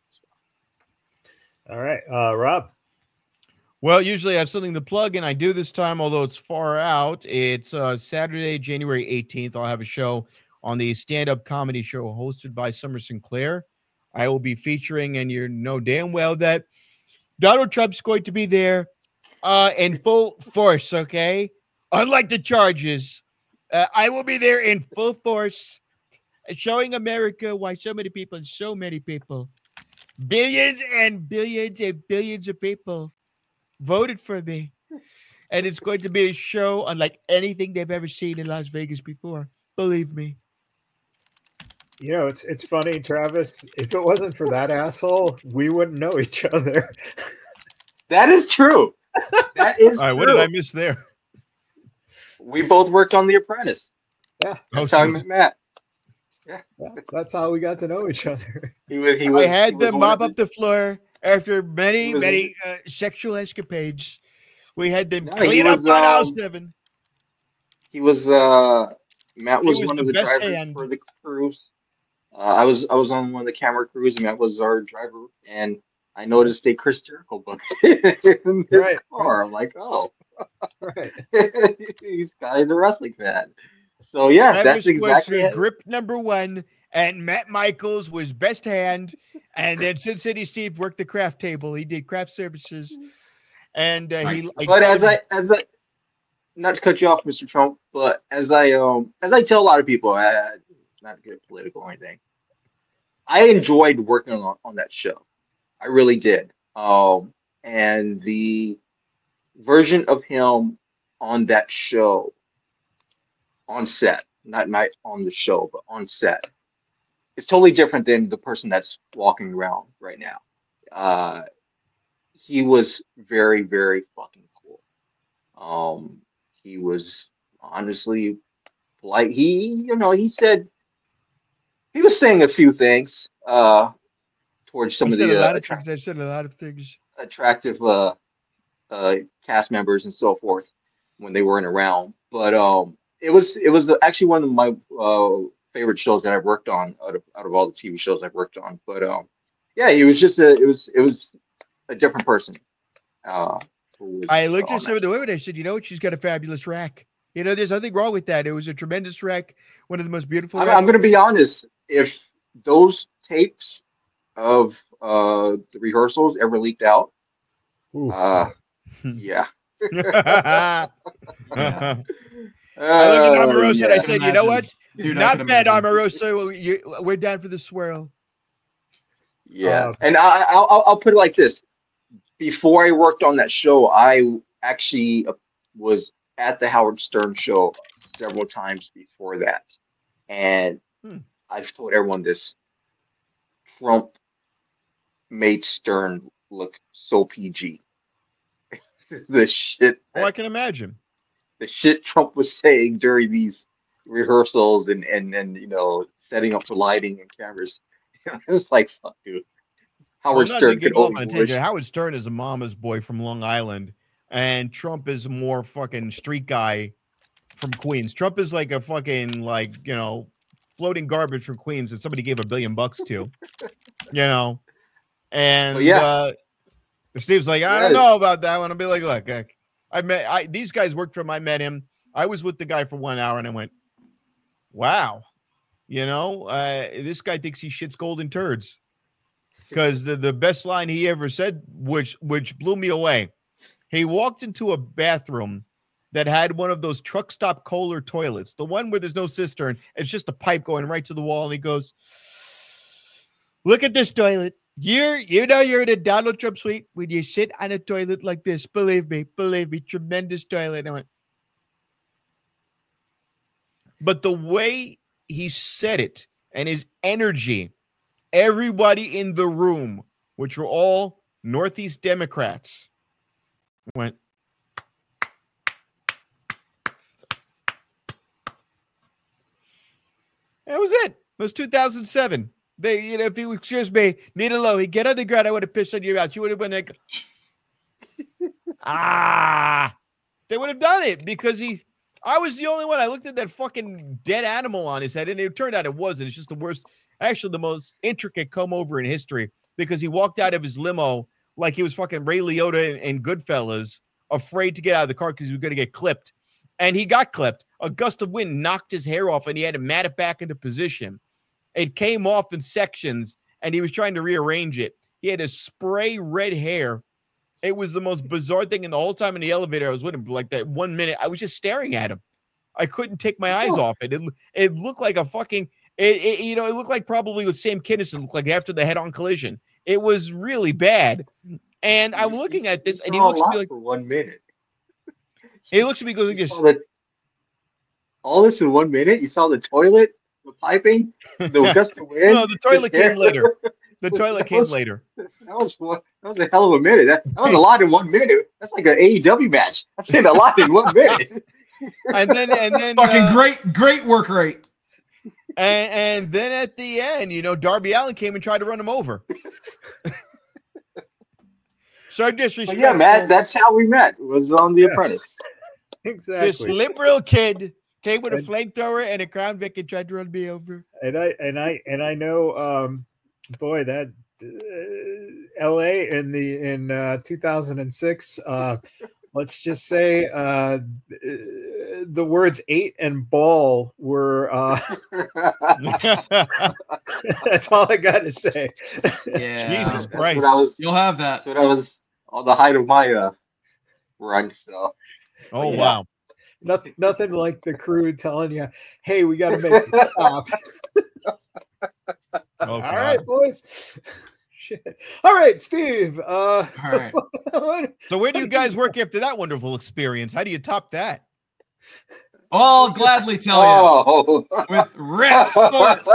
So. All right, uh, Rob. Well, usually I have something to plug, and I do this time, although it's far out. It's uh, Saturday, January eighteenth. I'll have a show on the stand-up comedy show hosted by Summer Sinclair. I will be featuring, and you know damn well that Donald Trump's going to be there uh, in full force, okay? Unlike the charges, uh, I will be there in full force, showing America why so many people and so many people, billions and billions and billions of people voted for me. And it's going to be a show unlike anything they've ever seen in Las Vegas before. Believe me. You know, it's it's funny, Travis. If it wasn't for that asshole, we wouldn't know each other. That is true. That is All right, true. what did I miss there? We both worked on The Apprentice. Yeah, That's Oh, how I geez. met Matt. yeah, that's how we got to know each other. He was. He was. I he had was them one mop of up the floor after many, He was- many uh, sexual escapades. We had them No, he clean up was, on house um, seven. He was. Uh, Matt He was, was one the of the best drivers hand. for the cruise. Uh, I was. I was on one of the camera crews, and Matt was our driver. And I noticed a Chris Jericho book in his Right, car. I'm like, oh, Right. these guys are wrestling fan. So yeah, Travis that's exactly was uh, it. grip number one, and Matt Michaels was best hand. And then Sin City Steve worked the craft table. He did craft services. And uh, he, I But told as him- I as I not to cut you off, Mister Trump, but as I um as I tell a lot of people, I, not to get political or anything, I enjoyed working on, on that show. I really did. Um, and the version of him on that show, on set, not not on the show, but on set, it's totally different than the person that's walking around right now. Uh, he was very, very fucking cool. Um, he was honestly like he, you know, he said he was saying a few things uh, towards some I of said a the uh, lot of attra- things. I said a lot of things. attractive uh, uh, cast members and so forth when they weren't around. But um, it was it was actually one of my uh, favorite shows that I've worked on out of out of all the T V shows I've worked on. But um, yeah, he was just a it was it was a different person. Uh, who was, I looked uh, at on some that of the show. women. I said, you know what? She's got a fabulous rack. You know, there's nothing wrong with that. It was a tremendous rack. One of the most beautiful. I'm, racks. I'm going to be honest. If those tapes of uh, the rehearsals ever leaked out, Ooh. uh, yeah. I Yeah. looked at Oh, Omarosa and I yeah. said, you know Imagine. what? Dude, I Not can bad, imagine. Omarosa. You- We're down for the swirl. Yeah, Uh, and I, I, I'll, I'll put it like this: before I worked on that show, I actually uh, was at the Howard Stern show several times before that, and Hmm. I've told everyone this: Trump made Stern look so P G. The shit, Oh, I that, can imagine. the shit Trump was saying during these rehearsals and and and you know setting up for lighting and cameras. It's like fuck, dude. Well, Howard not to Stern get could off only on a wish. tangent. Howard Stern is a mama's boy from Long Island, and Trump is more fucking street guy from Queens. Trump is like a fucking like you know floating garbage from Queens that somebody gave a billion bucks to, you know. And But yeah, uh, Steve's like, I don't yes. know about that one. I'll be like, look, I, I met I these guys worked for him. I met him. I was with the guy for one hour, and I went, wow, you know, uh, this guy thinks he shits golden turds. Because the, the best line he ever said, which which blew me away, he walked into a bathroom that had one of those truck stop Kohler toilets, the one where there's no cistern. It's just a pipe going right to the wall. And he goes, look at this toilet. You're, you know you're in a Donald Trump suite when you sit on a toilet like this. Believe me, believe me, tremendous toilet. And I went, but the way he said it and his energy, everybody in the room, which were all Northeast Democrats, went, that was it. It was two thousand seven. They, you know, if you excuse me, Nita Lowe, get on the ground, I would have pissed on your mouth. You would have been like, ah, they would have done it because he, I was the only one. I looked at that fucking dead animal on his head, and it turned out it wasn't. It's just the worst, actually the most intricate comb over in history because he walked out of his limo like he was fucking Ray Liotta and, and Goodfellas, afraid to get out of the car because he was going to get clipped. And he got clipped. A gust of wind knocked his hair off, and he had to mat it back into position. It came off in sections, and he was trying to rearrange it. He had a spray red hair. It was the most bizarre thing. And the whole time in the elevator, I was with him for like that one minute. I was just staring at him. I couldn't take my eyes off it. It, it looked like a fucking, it, it, you know, it looked like probably what Sam Kinison looked like after the head-on collision. It was really bad. And I'm You- looking you- at this, you and he saw a looks at me lot like, for one minute. he looks at me going like You this. saw the, all this in one minute. You saw the toilet, the piping, the gust of wind. No, the toilet his hair. came later. The toilet That came was- later. That was one. That was a hell of a minute. That, that was a lot in one minute. That's like an A E W match. That's a lot in one minute. And then, and then, Fucking uh, great, great work rate. And, and then at the end, you know, Darby Allin came and tried to run him over. So But disrespectful. yeah, Matt, that's how we met. Was on The Yeah. Apprentice. This Exactly. liberal kid came with a And- flamethrower and a Crown Vic and tried to run me over. And I and I and I know, um, boy, that uh, L A in the in uh, two thousand six. Uh, let's just say uh, the words "eight" and "ball" were. Uh, that's all I got to say. Yeah. Jesus That's Christ. what I was. You'll have that. That's what I was on the height of my uh run. So Oh, Yeah. wow. Nothing, nothing like the crew telling you, "Hey, we got to make this stop." Oh, All God. right, boys. shit. All right, Steve. Uh, All right. So where do you guys work after that wonderful experience? How do you top that? I'll gladly tell you. Oh, With Rep Sports.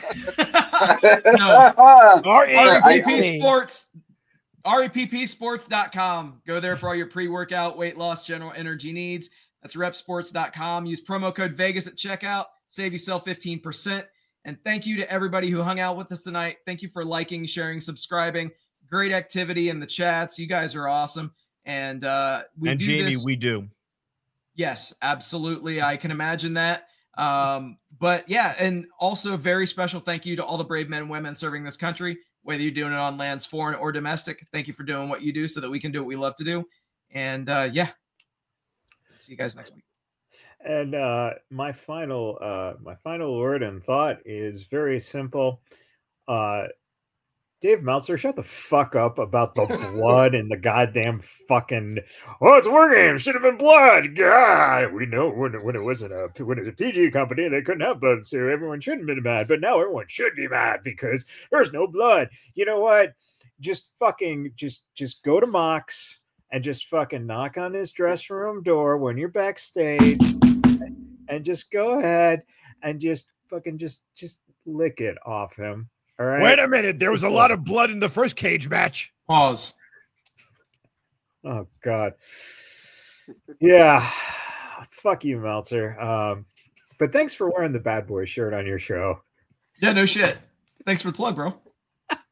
No. R R E P P Sports. R E P P sports dot com. Go there for all your pre-workout, weight loss, general energy needs. That's rep sports dot com. Use promo code Vegas at checkout. Save yourself fifteen percent. And thank you to everybody who hung out with us tonight. Thank you for liking, sharing, subscribing. Great activity in the chats. You guys are awesome. And uh, we and do Jamie, this. we do. Yes, absolutely. I can imagine that. Um, but yeah, and also a very special thank you to all the brave men and women serving this country, whether you're doing it on lands foreign or domestic. Thank you for doing what you do so that we can do what we love to do. And uh, yeah, see you guys next week. And uh, my final, uh, my final word and thought is very simple. Uh, Dave Meltzer, shut the fuck up about the blood and the goddamn fucking. Oh, it's a war game. Should have been blood. God, we know when it, when it wasn't a when it was a P G company, they couldn't have blood, so everyone shouldn't have been mad. But now everyone should be mad because there's no blood. You know what? Just fucking just just go to Mox and just fucking knock on his dressing room door when you're backstage, and just go ahead and just fucking just just lick it off him. All right. Wait a minute. There was a lot of blood in the first cage match. Pause. Oh, God. Yeah. Fuck you, Meltzer. Um, but thanks for wearing the Bad Boy shirt on your show. Yeah, no shit. Thanks for the plug, bro.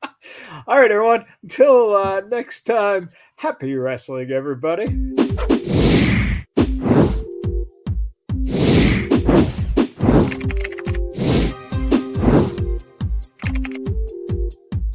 All right, everyone. Until uh, next time, happy wrestling, everybody.